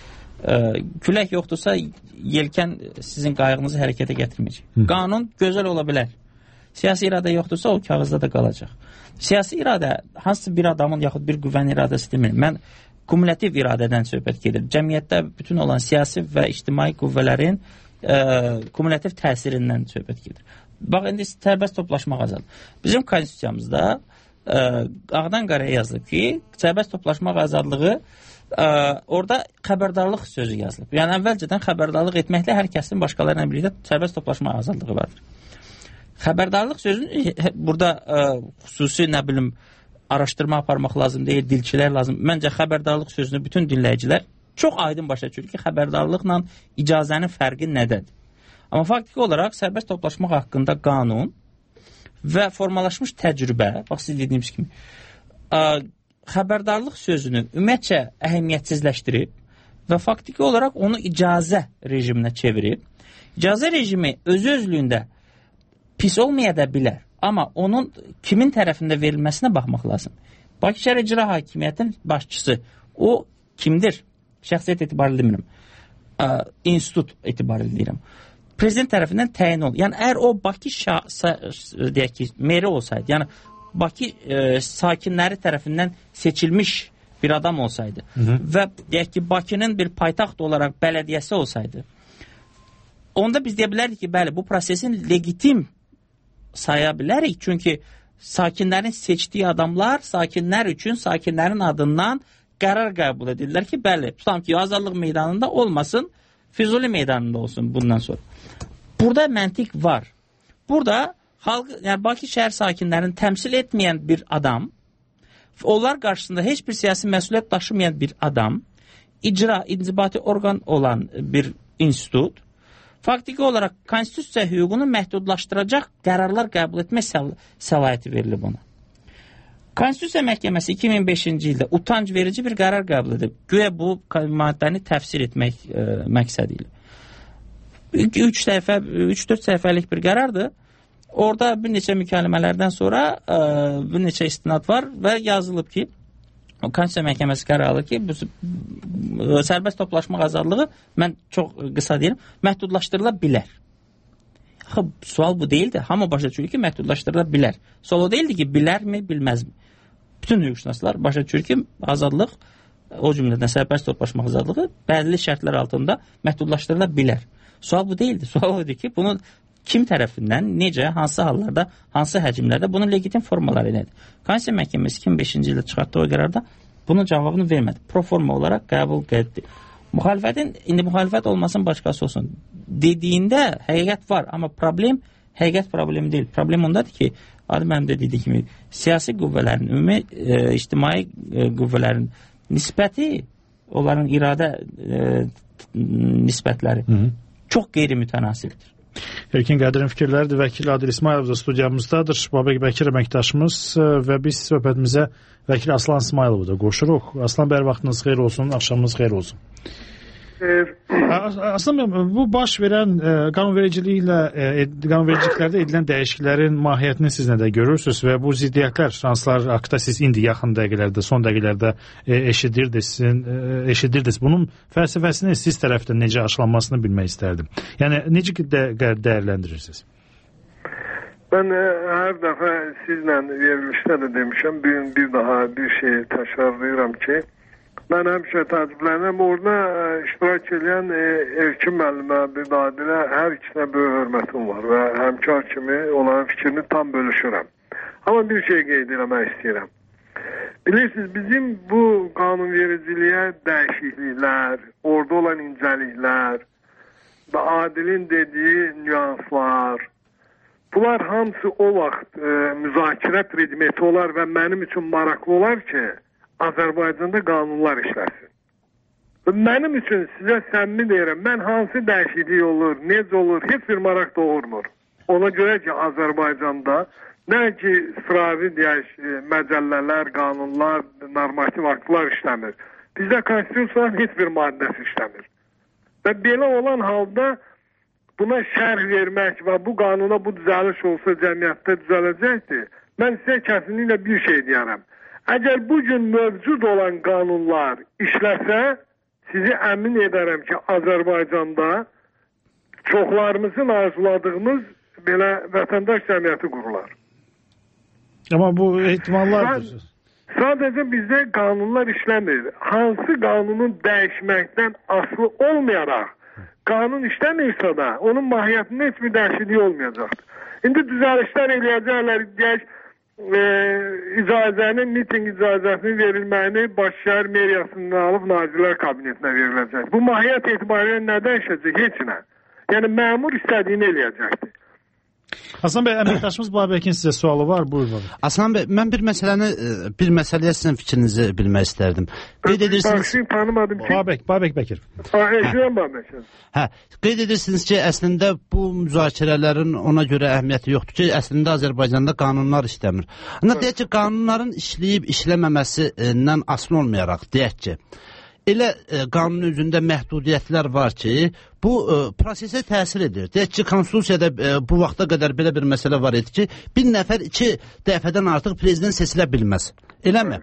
[SPEAKER 6] Külək yoxdursa, yelkən sizin qayğınızı hərəkətə gətirməyəcək. Qanun gözəl ola bilər. Siyasi iradə yoxdursa, o kağızda da qalacaq. Siyasi iradə hansısa bir adamın yaxud bir qüvvənin iradəsi demir. Mən kumulativ iradədən söhbət gedir. Cəmiyyətdə bütün olan siyasi və ictimai qüvvələrin kumulativ təsirindən söhbət gedir. Bax, indi sərbəst toplaşmaq azad. Bizim konstitusiyamızda ağdan qaraya yazılıb ki, sərbəst toplaşmaq azadlığı orada xəbərdarlıq sözü yazılıb. Yəni əvvəlcədən xəbərdarlıq etməklə hər kəsin başqalarına birlikdə sərbəst toplaşmaq azadlığı vardır. Xəbərdarlıq sözünü burada xüsusi nə bilim araşdırma aparmaq lazım deyil, dilçilər lazım. Məncə xəbərdarlıq sözünü bütün dinləyicilər çox aydın başa düşür ki, xəbərdarlıqla icazənin fərqi nədədir? Amma faktiki olaraq sərbəst toplaşmaq haqqında qanun və formalaşmış təcrübə, bax siz dediyimiz kimi, xəbərdarlıq sözünü ümumiyyətcə əhəmiyyətsizləşdirib və faktiki olaraq onu icazə rejiminə çevirib. İcazə rejimi özü-özlüyündə pis olmaya da bilər, amma onun kimin tərəfində verilməsinə baxmaq lazım. Bakı şəhər icra hakimiyyətinin başçısı, o kimdir? Şəxsiyyət etibarı demirəm, institut etibarı deyirəm. Prezident tərəfindən təyin olunur. Yəni, əgər o Bakı deyək ki, meri olsaydı, yəni Bakı sakinləri tərəfindən seçilmiş bir adam olsaydı və deyək ki, Bakının bir paytaxt olaraq bələdiyyəsi olsaydı, onda biz deyə bilərdik ki, bəli, bu prosesin legitim saya bilərik. Çünki sakinlərin seçdiyi adamlar sakinlər üçün, sakinlərin adından qərar qəbul edirlər ki, bəli, tutam ki, Azadlıq meydanında olmasın, Füzuli meydanında olsun bundan sonra. Burada məntiq var. Burada xalq, yəni Bakı şəhər sakinlərini təmsil etməyən bir adam, onlar qarşısında heç bir siyasi məsuliyyət daşımayan bir adam, inzibati orqan olan bir institut, faktiki olaraq konstitusiya hüququnu məhdudlaşdıracaq qərarlar qəbul etmək səlahiyyəti verilib ona. Konstitusiya Məhkəməsi 2005-ci ildə utanc verici bir qərar qəbul edib. Güya bu maddəni təfsir etmək məqsədi ilə. 3-4 səhifəlik bir qərardır. Orada bir neçə mükaləmələrdən sonra bir neçə istinad var və yazılıb ki, Konstitusiya Məhkəməsi qərar alır ki, bu sərbəst toplaşmaq azadlığı, mən çox qısa deyirəm, məhdudlaşdırıla bilər. Sual bu deyildi. Hamı başa düşür ki, məhdudlaşdırıla bilər. Sual o deyildi ki, bilərmi, bilməzmi? Bütün hüquqşünaslar başa düşür ki, azadlıq, o cümlədən sərbəst toplaşmaq azadlığı bəlli şərtlər altında məhdudlaşdırıla bilər. Sual bu deyildi. Sual o idi ki, bunu kim tərəfindən, necə, hansı hallarda, hansı həcmlərdə bunun legitim formaları nədir? Konstitusiya Məhkəməsi 2005-ci ildə çıxartdığı o qərarda bunun cavabını vermədi. Proforma olaraq qəbul etdi. Müxalifətin, indi müxalifət olmasın, başqası olsun dediyində həqiqət var, amma problem həqiqət problemi deyil. Problem ondadır ki, Adil mənim də dediyi kimi, siyasi qüvvələrin, ümumi ictimai qüvvələrin nisbəti, onların iradə nisbətləri çox qeyri-mütənasibdir.
[SPEAKER 3] Erkin Qədirin fikirləridir. Vəkil Adil İsmayılov da studiyamızdadır. Babək Bəkir əməkdaşımız və biz söhbətimizə Vəkil Aslan İsmayılovu da qoşuruq. Aslan bəy, vaxtınız xeyir olsun, axşamınız xeyir olsun. Aslan, bu baş verən qanunvericiliklərdə edilən dəyişikliklərin mahiyyətini siz nədə görürsünüz və bu ziddiyyətlər, hansılar haqda siz indi yaxın dəqiqələrdə, son dəqiqələrdə eşidirdiniz. Bunun fəlsəfəsini siz tərəfdən necə aşılanmasını bilmək istərdim. Yəni, necə dəyərləndirirsiniz?
[SPEAKER 10] Mən hər dəfə sizlə verilişdə də demişəm, bir daha bir şey təkrarlayıram ki, mən həmişə təəccüblənirəm, orada iştirak edən Erkin müəllimə, bir Adilə, hər ikisinə böyük hörmətim var və həmkar kimi onların fikrini tam bölüşürəm. Amma bir şey qeyd eləmək istəyirəm. Bilirsiniz, bizim bu qanunvericiliyə dəyişikliklər, orada olan incəliklər və Adilin dediyi nüanslar, bunlar hamısı o vaxt müzakirə predmeti olar və mənim üçün maraqlı olar ki, Azərbaycanda qanunlar işləsin. Mənim üçün sizə səmimi deyirəm, mən hansı dəyişiklik olur, necə olur, heç bir maraq doğurmur. Ona görə ki, Azərbaycanda nə ki, sıravi deyək, məcəllələr, qanunlar, normativ aktlar işləmir. Bizdə konstitusiyanın heç bir maddəsi işləmir. Və belə olan halda buna şərh vermək və bu qanuna bu düzəliş olsa cəmiyyətdə düzələcəkdir. Mən sizə kəsinliklə bir şey deyərəm. Əgər bugün mövcud olan qanunlar işləsə, sizi əmin edərəm ki, Azərbaycanda çoxlarımızın arzuladığımız belə vətəndaş cəmiyyəti qurular.
[SPEAKER 3] Amma bu ehtimallardır.
[SPEAKER 10] Sadəcə bizdə qanunlar işləmir. Hansı qanunun dəyişməkdən asılı olmayaraq qanun işləmirsə də onun mahiyyətində heç bir dəyişiklik olmayacaqdır. İndi düzəlişlər eləyəcəklər, deyək, icazənin, miting icazəsinin verilməyini Başşəhər meriyasından alıb Nazirlər Kabinetinə veriləcək. Bu mahiyyət etibarilə nə dəyişəcək? Heç nə. Yəni, məmur istədiyini eləyəcəkdir.
[SPEAKER 3] Aslan bəy, əməkdaşımız Babəkin sizə sualı var, buyurun.
[SPEAKER 9] Aslan bəy, mən bir məsələyə sizin fikrinizi bilmək istərdim. Qeyd edirsiniz...
[SPEAKER 10] Tanımadım ki...
[SPEAKER 3] Babək Bəkir.
[SPEAKER 10] Eşirəm Babək.
[SPEAKER 9] Qeyd edirsiniz ki, əslində bu müzakirələrin ona görə əhəmiyyəti yoxdur ki, əslində Azərbaycanda qanunlar işləmir. Deyək ki, qanunların işləyib işləməməsindən asılı olmayaraq, deyək ki, elə qanunun üzündə məhdudiyyətlər var ki, bu prosesə təsir edir. Deyək ki, Konstitusiyada bu vaxta qədər belə bir məsələ var idi ki, bir nəfər 2 dəfədən artıq prezident seçilə bilməz. Eləmi?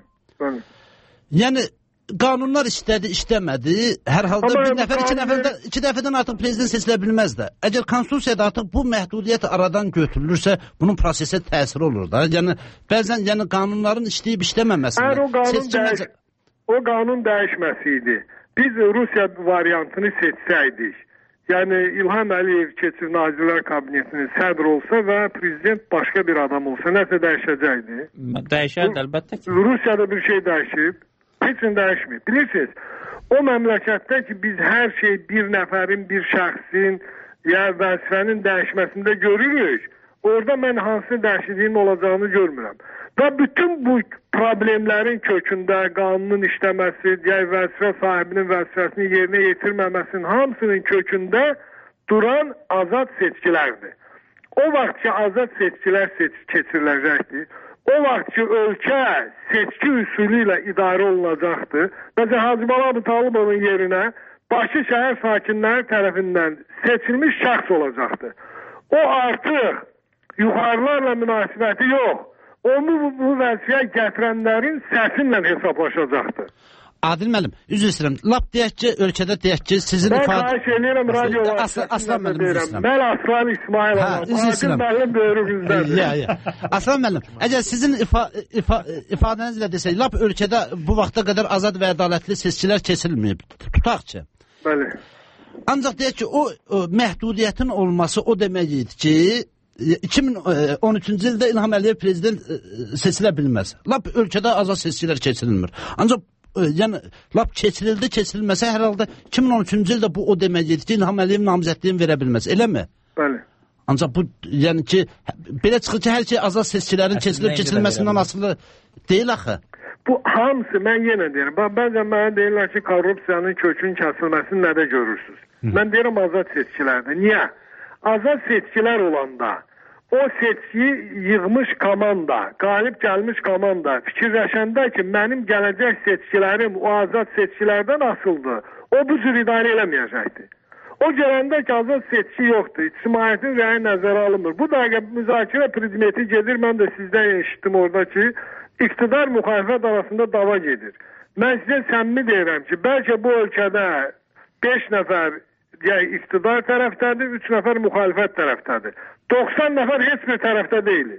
[SPEAKER 9] Yəni, qanunlar işlədi, işləmədi, hər halda bir nəfər 2 dəfədən artıq prezident seçilə bilməz də. Əgər Konstitusiyada artıq bu məhdudiyyət aradan götürülürsə, bunun prosesə təsir olur da. Yəni, bəzən qanunların işləyib işləməməsində...
[SPEAKER 10] O qanun dəyişməsi idi. Biz Rusiya variantını seçsəydik, yəni İlham Əliyev keçir Nazirlər Kabinetinin sədr olsa və prezident başqa bir adam olsa, nəsə dəyişəcəkdi?
[SPEAKER 6] Dəyişərdi, əlbəttə ki.
[SPEAKER 10] Rusiyada bir şey dəyişib, heç nə dəyişməyib. Bilirsiniz, o məmləkətdə ki, biz hər şey bir nəfərin, bir şəxsin, ya vəzifənin dəyişməsində görürük, orada mən hansı dəyişikliyin olacağını görmürəm. Və bütün bu problemlərin kökündə qanunun işləməsi, digər vəzifə sahibinin vəzifəsini yerinə yetirməməsinin hamısının kökündə duran azad seçkilərdir. O vaxt ki, azad seçkilər keçiriləcəkdir, o vaxt ki, ölkə seçki üsulü ilə idarə olunacaqdır. Məsələn, Hacı Bala Talıbovun yerinə Bakı şəhər sakinləri tərəfindən seçilmiş şəxs olacaqdır. O artıq yuxarılarla münasibəti yox, onu bu vəziyyəyə gətirənlərin səsinlə hesablaşacaqdır.
[SPEAKER 9] Adil müəllim, üzr istəyirəm. Lap deyək ki, ölkədə deyək ki, sizin
[SPEAKER 10] ifadə... Mən xahiş edirəm, radio
[SPEAKER 9] Aslan müəllim, üzr istəyirəm.
[SPEAKER 10] Mən Aslan İsmailov. Adil müəllim böyrünüzdədir.
[SPEAKER 9] Aslan müəllim, əgər sizin ifadənizlə desək, lap ölkədə bu vaxta qədər azad və ədalətli seçkilər keçirilməyib. Tutaq ki.
[SPEAKER 10] Bəli.
[SPEAKER 9] Ancaq deyək ki, o məhdudiyyətin olması o deməkdir ki, 2013-cü ildə İlham Əliyev prezident seçilə bilməz. Lap ölkədə azad seçkilər keçirilmir. Ancaq yəni lap keçirilməsə hər halda 2013-cü ildə bu o deməkdir ki, İlham Əliyev namizədliyini verə bilməz. Eləmi?
[SPEAKER 10] Bəli.
[SPEAKER 9] Ancaq bu yəni ki, belə çıxır ki, hər şey azad seçkilərin keçirilməsindən asılı deyil axı.
[SPEAKER 10] Bu hamısı mən yenə deyirəm. Bəzən mənə deyirlər ki, korrupsiyanın kökünün kəsilməsini nədə görürsünüz? Mən deyirəm azad seçkilərdə. Niyə? Azad seçkilər olanda o seçkiyi yığmış komanda, qalib gəlmiş komanda fikirləşəndə ki, mənim gələcək seçkilərim o azad seçkilərdən asıldı, o bu cür idarə eləməyəcəkdir. O gələndə ki, azad seçki yoxdur, ictimaiyyətin rəyi nəzərə alınmır. Bu dəqiqə müzakirə predmeti gedir, mən də sizdən eşitdim orada ki, iqtidar müxalifət arasında dava gedir. Mən sizə səmimi deyirəm ki, bəlkə bu ölkədə 5 nəfər iqtidar tərəfdədir, 3 nəfər müxalifət tərəfdədir. 90 nəfər heç bir tərəfdə deyil.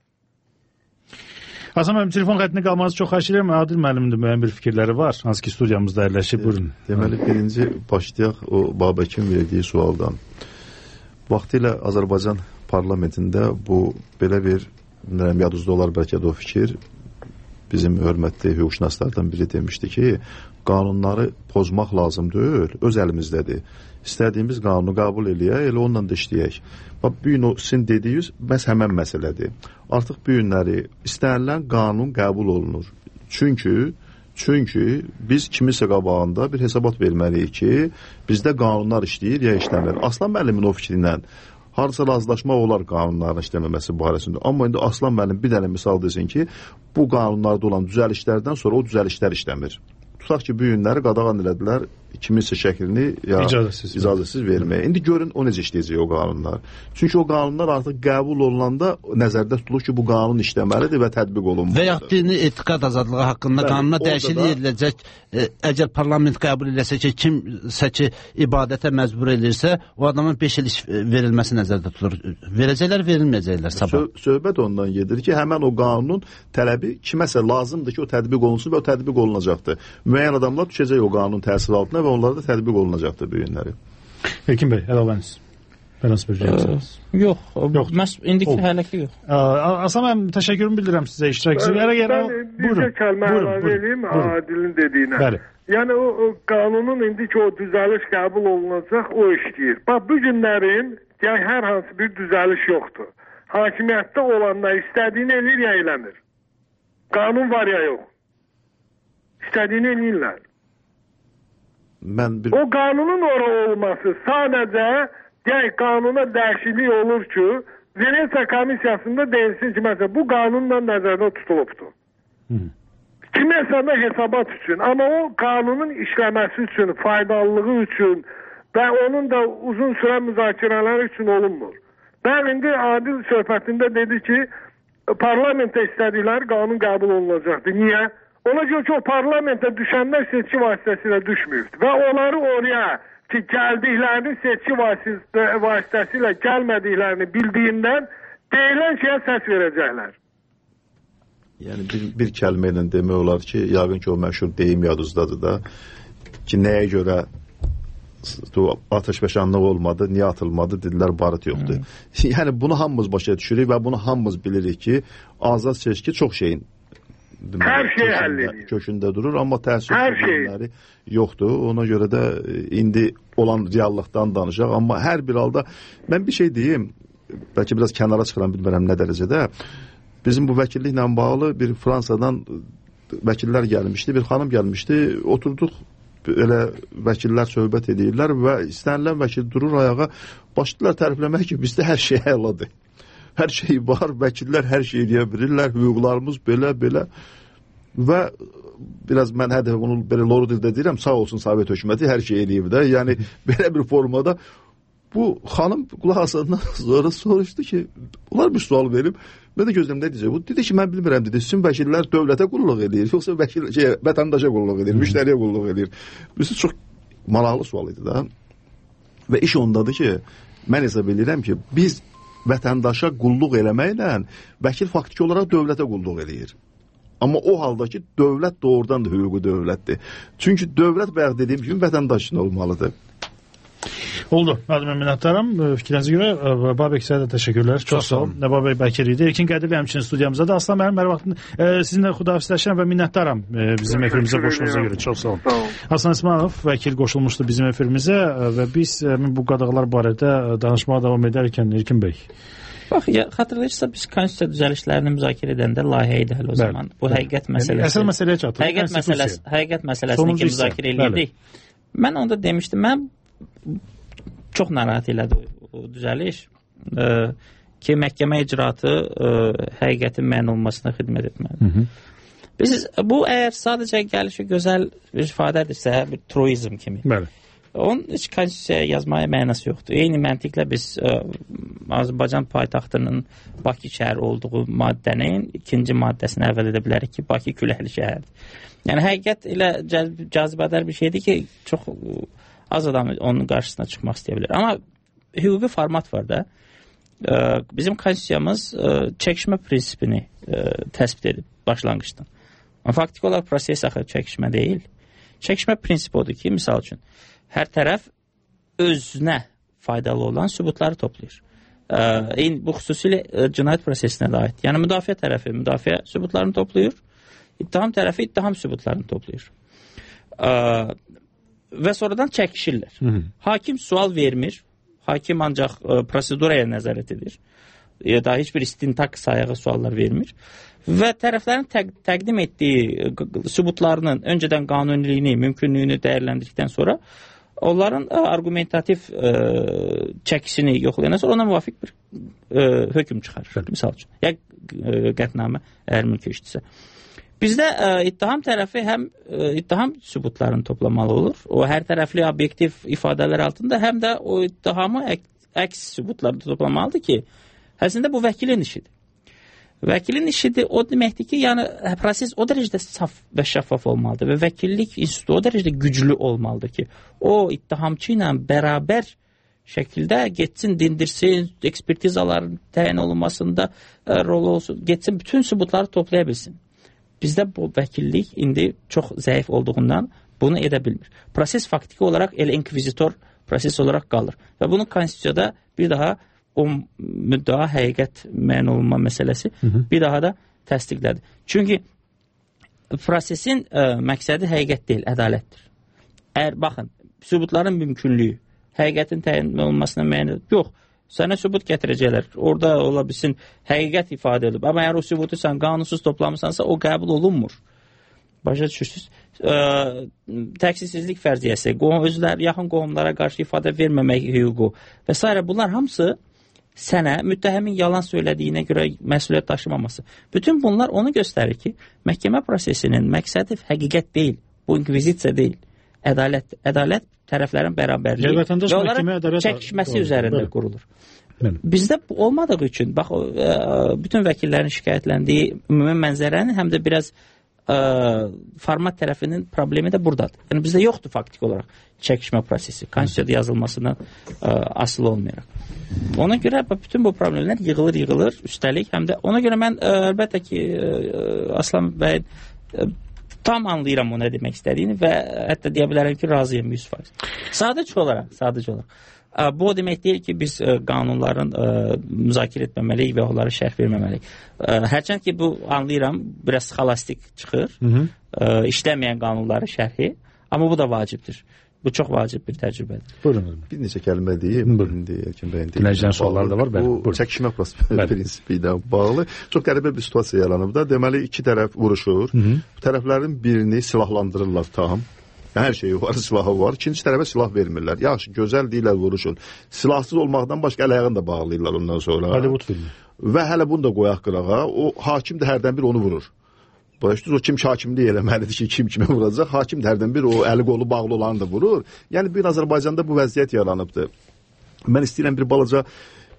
[SPEAKER 3] Hasan müəllim, telefon xəttində qalmanızı çox xahiş edirəm. Adil müəllimin də müəyyən bir fikirləri var. Hansı ki, studiyamızda əyləşib. Buyurun.
[SPEAKER 7] Deməli, birinci başlayaq o Babəkin verdiyi sualdan. Vaxtilə Azərbaycan parlamentində bu belə bir, yadınızda olar bəlkə də o fikir, bizim hörmətli hüquqşünaslardan biri demişdi ki, qanunları pozmaq lazım deyil, öz əlimizdədir. İstədiyimiz qanunu qəbul eləyək, elə onunla da işləyək. Bax, bu gün o sizin dediyiniz məhz həmən məsələdir. Artıq bu günləri istənilən qanun qəbul olunur. Çünki biz kimisə qabağında bir hesabat verməliyik ki, bizdə qanunlar işləyir, ya işləmir. Aslan müəllimin o fikri ilə harca razılaşmaq olar qanunların işləməməsi barəsində. Amma indi Aslan müəllim bir dənə misal desin ki, bu qanunlarda olan düzəlişlərdən sonra o düzəlişlər işləmir. Tutaq ki, bu günləri qadağan elədilər kiminsə şəklini icazəsiz verməyə. İndi görün o necə işləyəcək o qanunlar. Çünki o qanunlar artıq qəbul olunanda nəzərdə tutulur ki, bu qanun işləməlidir və tətbiq olunmalıdır.
[SPEAKER 9] Və ya dini etiqad azadlığı haqqında qanuna dəyişiklik ediləcək. Əgər parlament qəbul eləsə ki, kimsə ki, ibadətə məcbur edirsə, o adamın 5 il verilməsi nəzərdə tutulur. Verəcəklər, verilməyəcəklər sabah.
[SPEAKER 7] Söhbət ondan gedir ki, həmən o qanunun tələbi kiməsə lazımdır ki, o tətbiq olunsun və o tətbiq olunacaqdır. Müəyyən adamlar düşəcək o qanun təsiri altına və onlarda tətbiq olunacaqdır bu günləri.
[SPEAKER 3] Elkin bəy, əlavəniz. Bəlans böləcəksiniz.
[SPEAKER 6] Yox, indiki hələki yox.
[SPEAKER 3] Aslan mən təşəkkürümü bildirəm sizə iştirakçılara.
[SPEAKER 10] Bir kəlmə əlavə edeyim Adilin dediyinə.
[SPEAKER 3] Bəli.
[SPEAKER 10] Yəni o qanunun indiki o düzəliş qəbul olunacaq, o işləyir. Bax, bu günlərin hər hansı bir düzəliş yoxdur. Hakimiyyətdə olanlar istədiyini eləyir ya eləmir. Qanun var ya yox. İstədiyini eləyirlər. O qanunun orada olması sadəcə qanuna dəyişiklik olur ki, Venesiya komissiyasında deyilsin ki, məsələn, bu qanunla nəzərdə tutulubdur. Kiməsə də hesabat üçün, amma o qanunun işləməsi üçün, faydalılığı üçün və onun da uzun sürən müzakirələri üçün olunmur. Ben indi Adil söhbətində dedi ki, parlamentə istədikləri qanun qəbul olunacaqdır. Niyə? Ona görə ki, o parlamentə düşənlər seçki vasitəsilə düşməyibdir. Və onları oraya ki, gəldiklərini seçki vasitəsilə gəlmədiklərini bildiyindən deyilən şeyə səs verəcəklər.
[SPEAKER 7] Yəni bir kəlmə ilə demək olar ki, yəqin ki, o məşhur deyim yadınızdadır da ki, nəyə görə atəşfəşanlıq olmadı, niyə atılmadı, dedilər barıt yoxdur. Yəni bunu hamımız başa düşürük və bunu hamımız bilirik ki, azad seçki çox şeyin
[SPEAKER 10] hər şey həll edir.
[SPEAKER 7] Kökündə durur, amma təsir problemləri yoxdur. Ona görə də indi olan reallıqdan danışaq. Amma hər bir halda mən bir şey deyim, bəlkə biraz kənara çıxıram, bilmirəm nə dərəcədə. Bizim bu vəkilliklə bağlı bir Fransadan vəkillər gəlmişdi, bir xanım gəlmişdi. Oturduq, elə vəkillər söhbət edirlər və istənilən vəkil durur ayağa, başladılar tərifləmək ki, bizdə hər şey əladır. Hər şey var, vəkillər hər şey edə bilirlər, hüquqlarımız belə və biraz mən hədə onu belə loru dildə deyirəm, sağ olsun Sovet hökuməti hər şey eləyib də, yəni belə bir formada bu xanım qulaq asandan sonra soruşdu ki, onlar bir sual verib, mən də gözləmdə deyəcək, bu dedi ki, mən bilmirəm, dedi, sizin vəkillər dövlətə qulluq edir, yoxsa vətəndaşa qulluq edir, müştəriyə qulluq edir. Bu çox maraqlı sual idi da və iş ondadır ki, mən hesab edirəm ki, biz vətəndaşa qulluq eləməklə vəkil faktiki olaraq dövlətə qulluq eləyir. Amma o halda ki, dövlət doğrudan da hüquqi dövlətdir. Çünki dövlət bayaq dediyim kimi vətəndaş üçün olmalıdır.
[SPEAKER 3] Oldu. Mən minnətdaram. Fikrinize göre Babək sizə də təşəkkürlər. Çox sağ olun. Babək Bəkir idi. İlkin Qədirli həmçinin studiyamıza da Aslan mənim hər vaxtın sizinlə xudahafizləşirəm və minnətdaram bizim efirimizə qoşulduğunuza görə. Çox sağ olun. Aslan İsmailov vəkil qoşulmuşdu bizim efirimizə və biz bu qadağalar barədə danışmağa davam edərkən İlkin bəy.
[SPEAKER 6] Bax, xatırlayırsa biz konstitusiya düzəlişlərini müzakirə edəndə layihə idi hələ o zaman. Bu həqiqət məsələsi.
[SPEAKER 3] Əsas məsələyə çatır.
[SPEAKER 6] Həqiqət məsələsini ki müzakirə edirdik. Mən onda demişdim, mən çox narahat elədi o düzəliş ki, məhkəmə icraatı həqiqətin müəyyən olmasına xidmət etməlidir. Biz bu əgər sadəcə gəlişi gözəl bir ifadədirsə, bir truizm kimi.
[SPEAKER 3] Bəli.
[SPEAKER 6] Onun heç konstitusiyaya yazmaya mənası yoxdur. Eyni məntiqlə biz Azərbaycan paytaxtının Bakı şəhəri olduğu maddənin ikinci maddəsini əvvəl edə bilərik ki, Bakı küləkli şəhərdir. Yəni həqiqət elə cazibədar bir şeydir ki, çox az adam onun qarşısına çıxmaq istəyə bilər. Amma hüquqi format var da. Bizim konstitusiyamız çəkişmə prinsipini təsbit edib başlanğıcdan. Faktiki olaraq proses axı çəkişmə deyil. Çəkişmə prinsipi odur ki, misal üçün, hər tərəf özünə faydalı olan sübutları toplayır. Bu xüsusilə cinayət prosesinə də aid. Yəni müdafiə tərəfi müdafiə sübutlarını toplayır, ittiham tərəfi ittiham sübutlarını toplayır. Və sonradan çəkişirlər. Hakim sual vermir, hakim ancaq proseduraya nəzarət edir. Ya da heç bir istintaq sayağı suallar vermir. Və tərəflərin təqdim etdiyi sübutlarının öncədən qanuniliyini, mümkünlüyünü dəyərləndirdikdən sonra onların argumentativ çəkisini yoxlayandan sonra ona müvafiq bir hökm çıxarır. Misal üçün, ya qətnamə əgər mülki işdirsə. Bizdə ittiham tərəfi həm ittiham sübutlarını toplamalı olur. O hər tərəfli obyektiv ifadələr altında həm də o ittihamı əks sübutları toplamalıdır ki, əslində bu vəkilin işidir. Vəkilin işidir o deməkdir ki, yəni proses o dərəcədə saf və şəffaf olmalıdır və vəkillik institutu o dərəcədə güclü olmalıdır ki, o ittihamçı ilə bərabər şəkildə getsin, dindirsin, ekspertizaların təyin olunmasında rol olsun, getsin, bütün sübutları toplaya bilsin. Bizdə bu vəkillik indi çox zəif olduğundan bunu edə bilmir. Proses faktiki olaraq elə inkvizitor proses olaraq qalır və bunu konstitusiyada bir daha o müddəa həqiqət müəyyən olunma məsələsi bir daha da təsdiqlədi. Çünki prosesin məqsədi həqiqət deyil, ədalətdir. Əgər baxın, sübutların mümkünlüyü, həqiqətin təyin olunmasına müəyyən yox, sənə sübut gətirəcəklər. Orada ola bilsin, həqiqət ifadə edib. Amma əgər o sübutu sən qanunsuz toplamısansa, o qəbul olunmur. Başa düşürsünüz. Təqsirsizlik fərziyyəsi, yaxın qohumlara qarşı ifadə verməmək hüququ və s. bunlar hamısı sənə müttəhimin yalan söylədiyinə görə məsuliyyət daşımaması. Bütün bunlar onu göstərir ki, məhkəmə prosesinin məqsədi həqiqət deyil, bu inkvizisiya deyil, ədalət. Ədalət tərəflərin bərabərliyi və onların çəkişməsi üzərində qurulur. Bizdə bu olmadığı üçün, bax, bütün vəkillərin şikayətləndiyi ümumi mənzərənin həm də biraz format tərəfinin problemi də buradadır. Yəni bizdə yoxdur faktik olaraq çəkişmə prosesi, konstitusiyada yazılmasından asılı olmayaraq. Ona görə bütün bu problemlər yığılır, üstəlik həm də ona görə mən əlbəttə ki Aslan bəy tam anlayıram o nə demək istədiyini və hətta deyə bilərəm ki, razıyam 100%. Sadəcə olaraq. Bu o demək deyil ki, biz qanunların müzakirə etməməliyik və onları şərh verməməliyik. Hərçənd ki, bu anlayıram, biraz xalastik çıxır, işləməyən qanunları şərhi, amma bu da vacibdir. Bu çox vacib bir təcrübədir.
[SPEAKER 3] Buyurun.
[SPEAKER 7] Bir neçə kəlmə deyim.
[SPEAKER 3] Dinləyicilər sualları da var.
[SPEAKER 7] Bu çəkişmə prinsipi ilə bağlı çox qəribə bir situasiya yaranıb da. Deməli, iki tərəf vuruşur. Bu tərəflərin birini silahlandırırlar tam. Hər şeyi var, silahı var. İkinci tərəfə silah vermirlər. Yaxşı, gözəl deyirlər, vuruşun. Silahsız olmaqdan başqa əl-ayağını da bağlayırlar ondan sonra.
[SPEAKER 3] Hollywood filmi.
[SPEAKER 7] Və hələ bunu da qoyaq qırağa. O hakim də hərdən bir onu vurur. Başdınız, o kim hakimlik eləməlidir ki, kim kimə vuracaq. Hakim də hərdən bir o əli qolu bağlı olanı da vurur. Yəni bir Azərbaycanda bu vəziyyət yaranıbdır. Mən istəyirəm bir balaca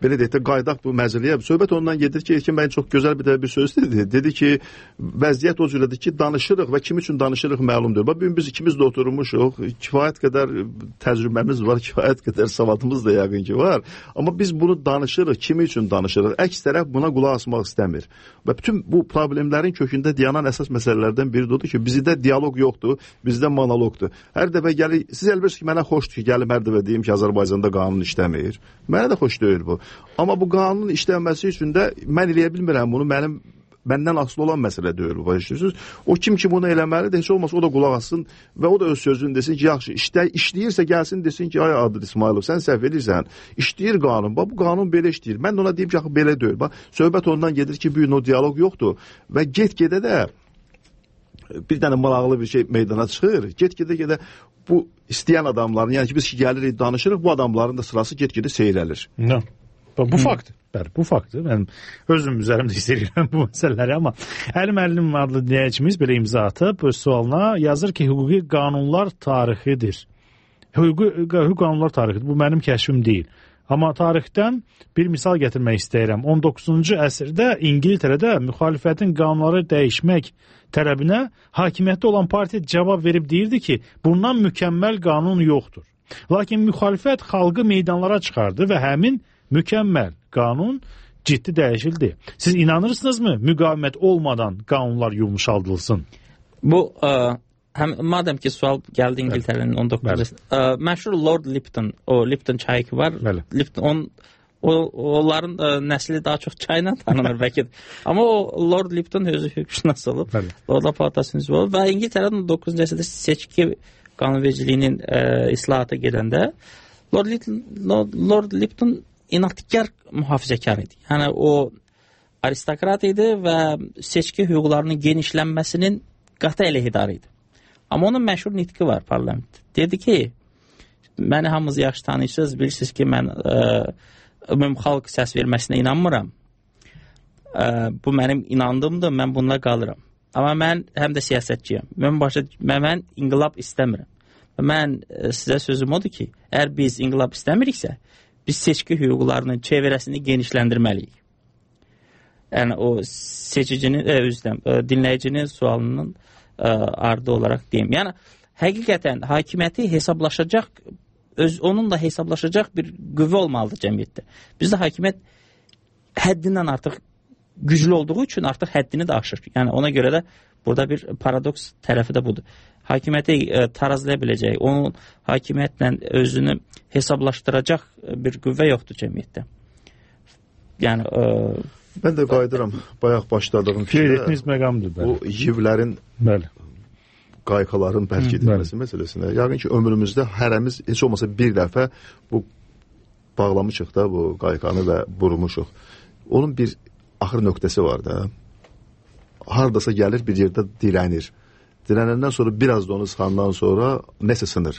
[SPEAKER 7] belə deyək də qaydaq bu məcliyə. Söhbət ondan gedir ki, Erkin bəy çox gözəl bir söz dedi. Dedi ki, vəziyyət o cürədir ki, danışırıq və kim üçün danışırıq məlumdur. Bax, bugün biz ikimiz də oturmuşuq, kifayət qədər təcrübəmiz var, kifayət qədər savadımız da yəqin ki var. Amma biz bunu danışırıq, kimi üçün danışırıq? Əks tərəf buna qulaq asmaq istəmir. Və bütün bu problemlərin kökündə dayanan əsas məsələlərdən biri odur ki, bizdə dialoq yoxdur, bizdə monoloqdur. Hər dəfə gəlir, siz əlbəttə ki, mənə xoşdur ki, gəlib hər dəfə deyim ki, Azərbaycanda qanun işləmir. Mənə də xoş deyil bu. Amma bu qanunun işlənməsi üçün də mən eləyə bilmirəm bunu, məndən asılı olan məsələ deyil bu. O kim ki bunu eləməlidir, heç olmasa o da qulaq assın və o da öz sözünü desin ki, yaxşı, işləyirsə gəlsin desin ki, ay Adil İsmailov, sən səhv edirsən, işləyir qanun, bu qanun belə işləyir. Mən də ona deyim ki, axı belə deyil. Söhbət ondan gedir ki, bu gün o dialoq yoxdur və get-gedə də bir dənə maraqlı bir şey meydana çıxır. Get-gedə bu istəyən adamların, yəni ki, biz ki gəlirik, danışırıq, bu adamların da sırası get-gedə seyrəlir.
[SPEAKER 3] Bu faktdır. Bəli, bu faktdır. Mən özüm üzərimdə istəyirəm bu məsələləri, amma Əli Müəllim adlı dinləyicimiz belə imza atıb öz sualına yazır ki, hüquqi qanunlar tarixidir. Hüquqi qanunlar tarixidir. Bu mənim kəşfim deyil. Amma tarixdən bir misal gətirmək istəyirəm. 19-cu əsrdə İngiltərədə müxalifətin qanunları dəyişmək tələbinə hakimiyyətdə olan partiya cavab verib deyirdi ki, bundan mükəmməl qanun yoxdur. Lakin müxalifət xalqı meydanlara çıxardı və həmin mükəmməl qanun ciddi dəyişildi. Siz inanırsınızmı müqavimət olmadan qanunlar yumuşaldılsın? Bu, madem ki sual gəldi İngiltərənin 19. Məşhur Lord Lipton, o Lipton çayı ki var, Lipton, onların nəsli daha çox çayla tanınır bəlkə. Amma o Lord Lipton özü hüquqşünas olub, Lordlar Palatasının üzvü olub və İngiltərənin 9-cu əsrdə seçki qanunvericiliyinin islahata gedəndə Lord Lipton inadkar mühafizəkar idi. Yəni o aristokrat idi və seçki hüquqlarının genişlənməsinin qatı əleyhidarı idi. Amma onun məşhur nitqi var parlamentdə. Dedi ki, məni hamınız yaxşı tanıyırsınız, bilirsiniz ki, mən ümumi xalq səs verməsinə inanmıram. Bu mənim inandığımdır, mən bununla qalıram. Amma mən həm də siyasətçiyəm. Mən inqilab istəmirəm. Mən sizə sözüm odur ki, əgər biz inqilab istəmiriksə, biz seçki hüquqlarının çevrəsini genişləndirməliyik. Yəni o seçicinin, dinləyicinin sualının ardı olaraq deyim. Yəni həqiqətən hakimiyyəti hesablaşacaq, onunla hesablaşacaq bir qüvvə olmalıdır cəmiyyətdə. Bizdə hakimiyyət həddindən artıq güclü olduğu üçün artıq həddini də aşır. Yəni ona görə də burada bir paradoks tərəfi də budur. Hakimiyyəti tarazlaya biləcək, onun hakimiyyətlə özünü hesablaşdıracaq bir qüvvə yoxdur cəmiyyətdə. Yəni
[SPEAKER 7] mən də qayıdıram bayaq başladığım
[SPEAKER 3] fikirdə
[SPEAKER 7] o yivlərin qayqaların bərk edilməsi məsələsinə. Yəqin ki, ömrümüzdə hərəmiz heç olmasa bir dəfə bu bağlamışıq da bu qayqanı və vurmuşuq. Onun bir axır nöqtəsi var da. Hardasa gəlir bir yerdə dirənir. Dirənəndən sonra biraz da onu sıxandan sonra nəsə sınır.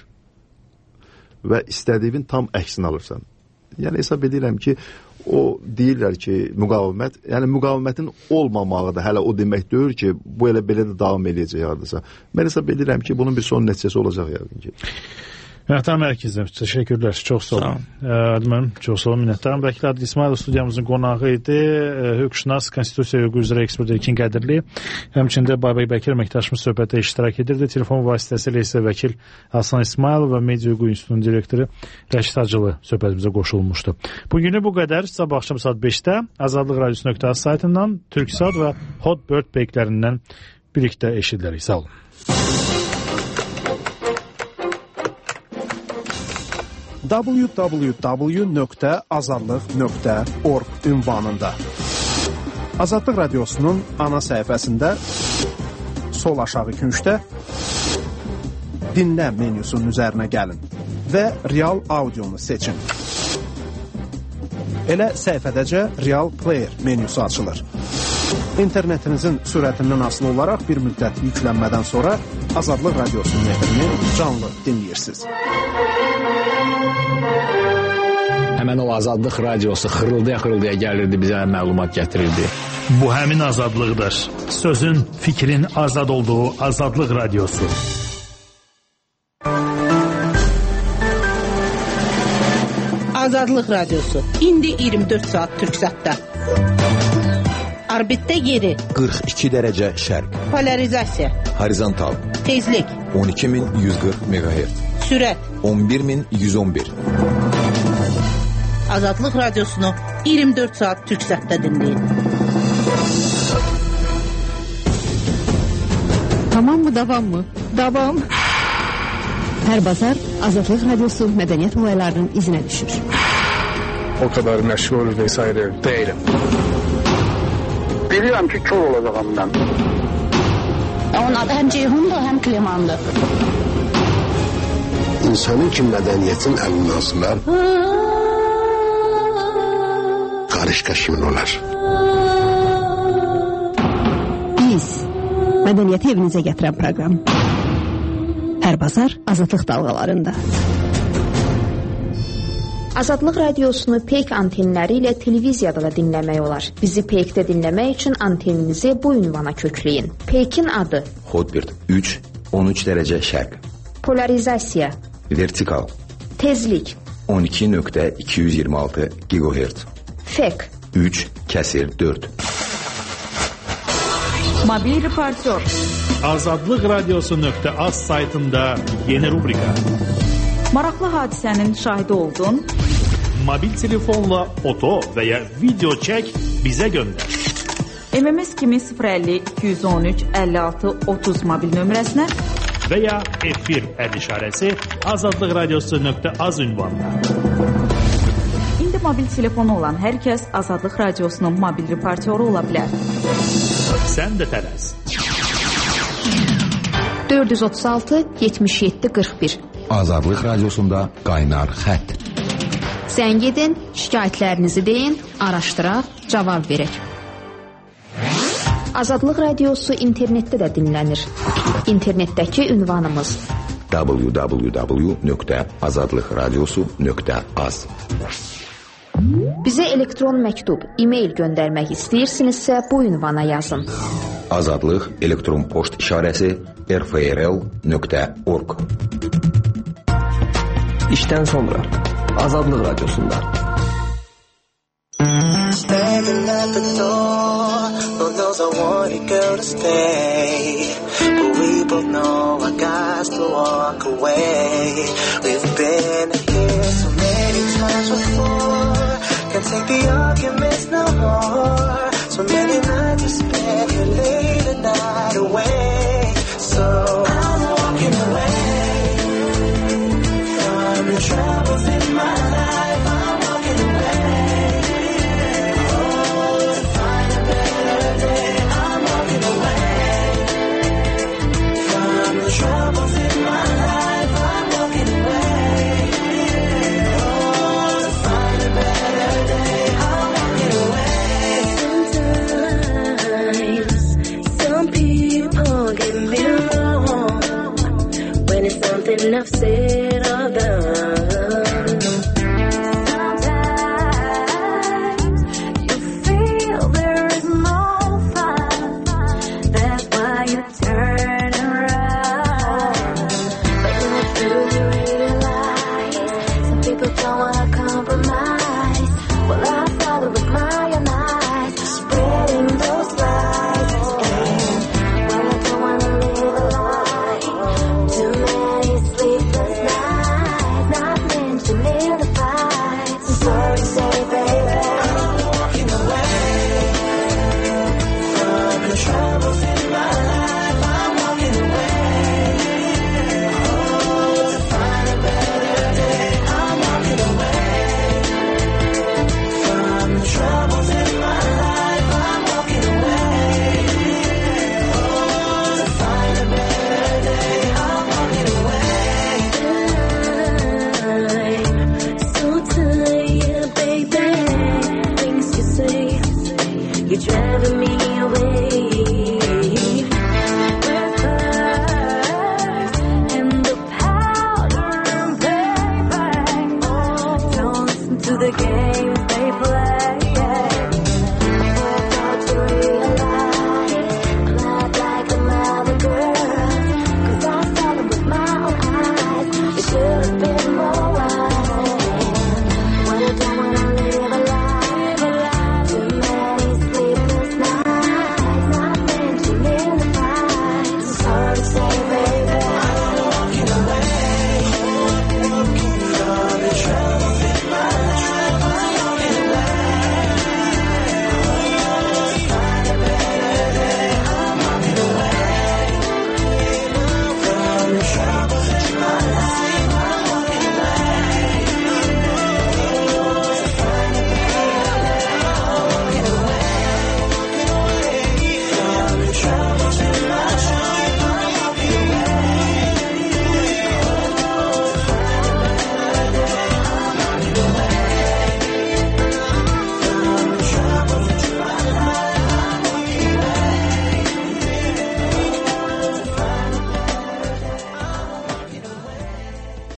[SPEAKER 7] Və istədiyin tam əksini alırsan. Yəni hesab edirəm ki, o deyirlər ki, müqavimət, yəni müqavimətin olmamağı da hələ o demək deyir ki, bu elə belə də davam edəcək hardasa. Mən hesab edirəm ki, bunun bir son nəticəsi olacaq yəqin ki.
[SPEAKER 3] Minnətdaram Ərkizəm, təşəkkürlər, çox sağ olun. Adımım, çox sağ olun, minnətdaram. Bəlkə Adil İsmailov studiyamızın qonağı idi. Hüquqşünas, konstitusiya hüququ üzrə ekspert İlkin Qədirli. Həmçində Baybək Bəkir əməkdaşımız söhbətdə iştirak edirdi. Telefon vasitəsilə isə vəkil Hasan İsmailov və Media Hüququ İnstitutunun direktoru Rəşid Hacılı söhbətimizə qoşulmuşdu. Bugünü bu qədər. Sabah axşam saat 5-də Azadlıq Radiosu.az saytından, Türksat və Hot Bird Beyiklərindən birlikdə eşidilərik. Sağ olun.
[SPEAKER 1] www.azadlıq.org ünvanında Azadlıq Radiosunun ana səhifəsində sol aşağı küncdə dinlə menyusunun üzərinə gəlin və real audionu seçin. Elə səhifədəcə Real Player menyusu açılır. İnternetinizin sürətindən asılı olaraq bir müddət yüklənmədən sonra Azadlıq Radiosunun efrini canlı dinləyirsiniz.
[SPEAKER 2] Həmən o Azadlıq Radiosu xırıldaya-xırıldaya gəlirdi, bizə məlumat gətirirdi.
[SPEAKER 3] Bu həmin azadlıqdır. Sözün, fikrin azad olduğu Azadlıq Radiosu.
[SPEAKER 4] Azadlıq Radiosu. İndi 24 saat Türksatda. Orbitdə yeri.
[SPEAKER 5] 42 dərəcə şərq.
[SPEAKER 4] Polarizasiya.
[SPEAKER 5] Horizontal.
[SPEAKER 4] Tezlik.
[SPEAKER 5] 12140 MHz.
[SPEAKER 4] Sürət.
[SPEAKER 5] 11111.
[SPEAKER 4] Azadlıq Radiosunu 24 saat Türksatda dinləyin.
[SPEAKER 11] Tamam mı, davam mı? Davam. Hər bazar Azadlıq Radiosu mədəniyyət olaylarının izinə düşür.
[SPEAKER 12] O kadar məşğul vesaire değilim. Bilirəm ki, kör olacağım mən.
[SPEAKER 11] Onun adı həm Ceyhundur, həm Klemandır.
[SPEAKER 12] İnsanın ki mədəniyyətin əlindən alsınlar, qarışqa kimin olar?
[SPEAKER 11] Biz mədəniyyəti evinizə gətirən proqram. Hər bazar Azadlıq dalğalarında.
[SPEAKER 13] Azadlıq Radiosunu Peyk antenləri ilə televiziyada da dinləmək olar. Bizi Peykdə dinləmək üçün anteninizi bu ünvana kökləyin. Peykin adı
[SPEAKER 5] Hotbird 3, 13 dərəcə şərq.
[SPEAKER 13] Polarizasiya.
[SPEAKER 5] Vertikal.
[SPEAKER 13] Tezlik.
[SPEAKER 5] 12.226 GHz.
[SPEAKER 13] Fek.
[SPEAKER 5] 3/4.
[SPEAKER 14] Mobil reportör.
[SPEAKER 3] Azadlıqradiosu.az saytında yeni rubrika.
[SPEAKER 14] Maraqlı hadisənin şahidi oldun.
[SPEAKER 3] Mobil telefonla foto və ya video çək, bizə göndər.
[SPEAKER 14] MMS kimi 050 213 56 30 mobil nömrəsinə
[SPEAKER 3] və ya efir işarəsi azadlıqradiosu.az ünvanına.
[SPEAKER 14] İndi mobil telefonu olan hər kəs Azadlıq Radiosunun mobil reportyoru ola bilər.
[SPEAKER 3] Sən də tələs.
[SPEAKER 13] 436 77 41.
[SPEAKER 5] Azadlıq Radiosunda qaynar xətt.
[SPEAKER 13] Zəng edin, şikayətlərinizi deyin, araşdıraq, cavab verək. Azadlıq Radiosu internetdə də dinlənir. İnternetdəki ünvanımız
[SPEAKER 5] www.azadlıqradiosu.az.
[SPEAKER 13] Bizə elektron məktub, e-mail göndərmək istəyirsinizsə bu ünvana yazın.
[SPEAKER 5] Azadlıq elektron poçt işarəsi rfrl.org.
[SPEAKER 15] İşdən sonra Azadlıq Radiosunda.
[SPEAKER 16] Standing at the door, Lord knows I wanted girl to stay, but we both know I got to walk away. We've been here so many times before, can't take the arguments no more. So many nights we spent here late at night away. So I'm walking away from the troubles in my life. I'm walking away, oh, to find a better day. I'm walking away from the troubles in my life. I'm walking away, oh, to find a better day. I'm walking away.
[SPEAKER 17] Sometimes some people get me wrong when it's something I've said or done. Sometimes you feel there is no fun, that's why you turn around. But do you realize some people don't want to compromise? Well, I follow with my own eyes, spreading those lies. And well, I don't want to live a lie. Too many sleepless nights, not mentioning the fights. I'm sorry to say, baby,
[SPEAKER 16] I'm walking away from the troubles in my life. I'm walking away, oh, to find a better day. I'm walking away from the troubles in my life. I'm walking away, oh, to find a better day. I'm walking away.
[SPEAKER 17] I'm so tired, baby. Things you say, you're driving me away. With hers and the powder and baby, don't listen to the game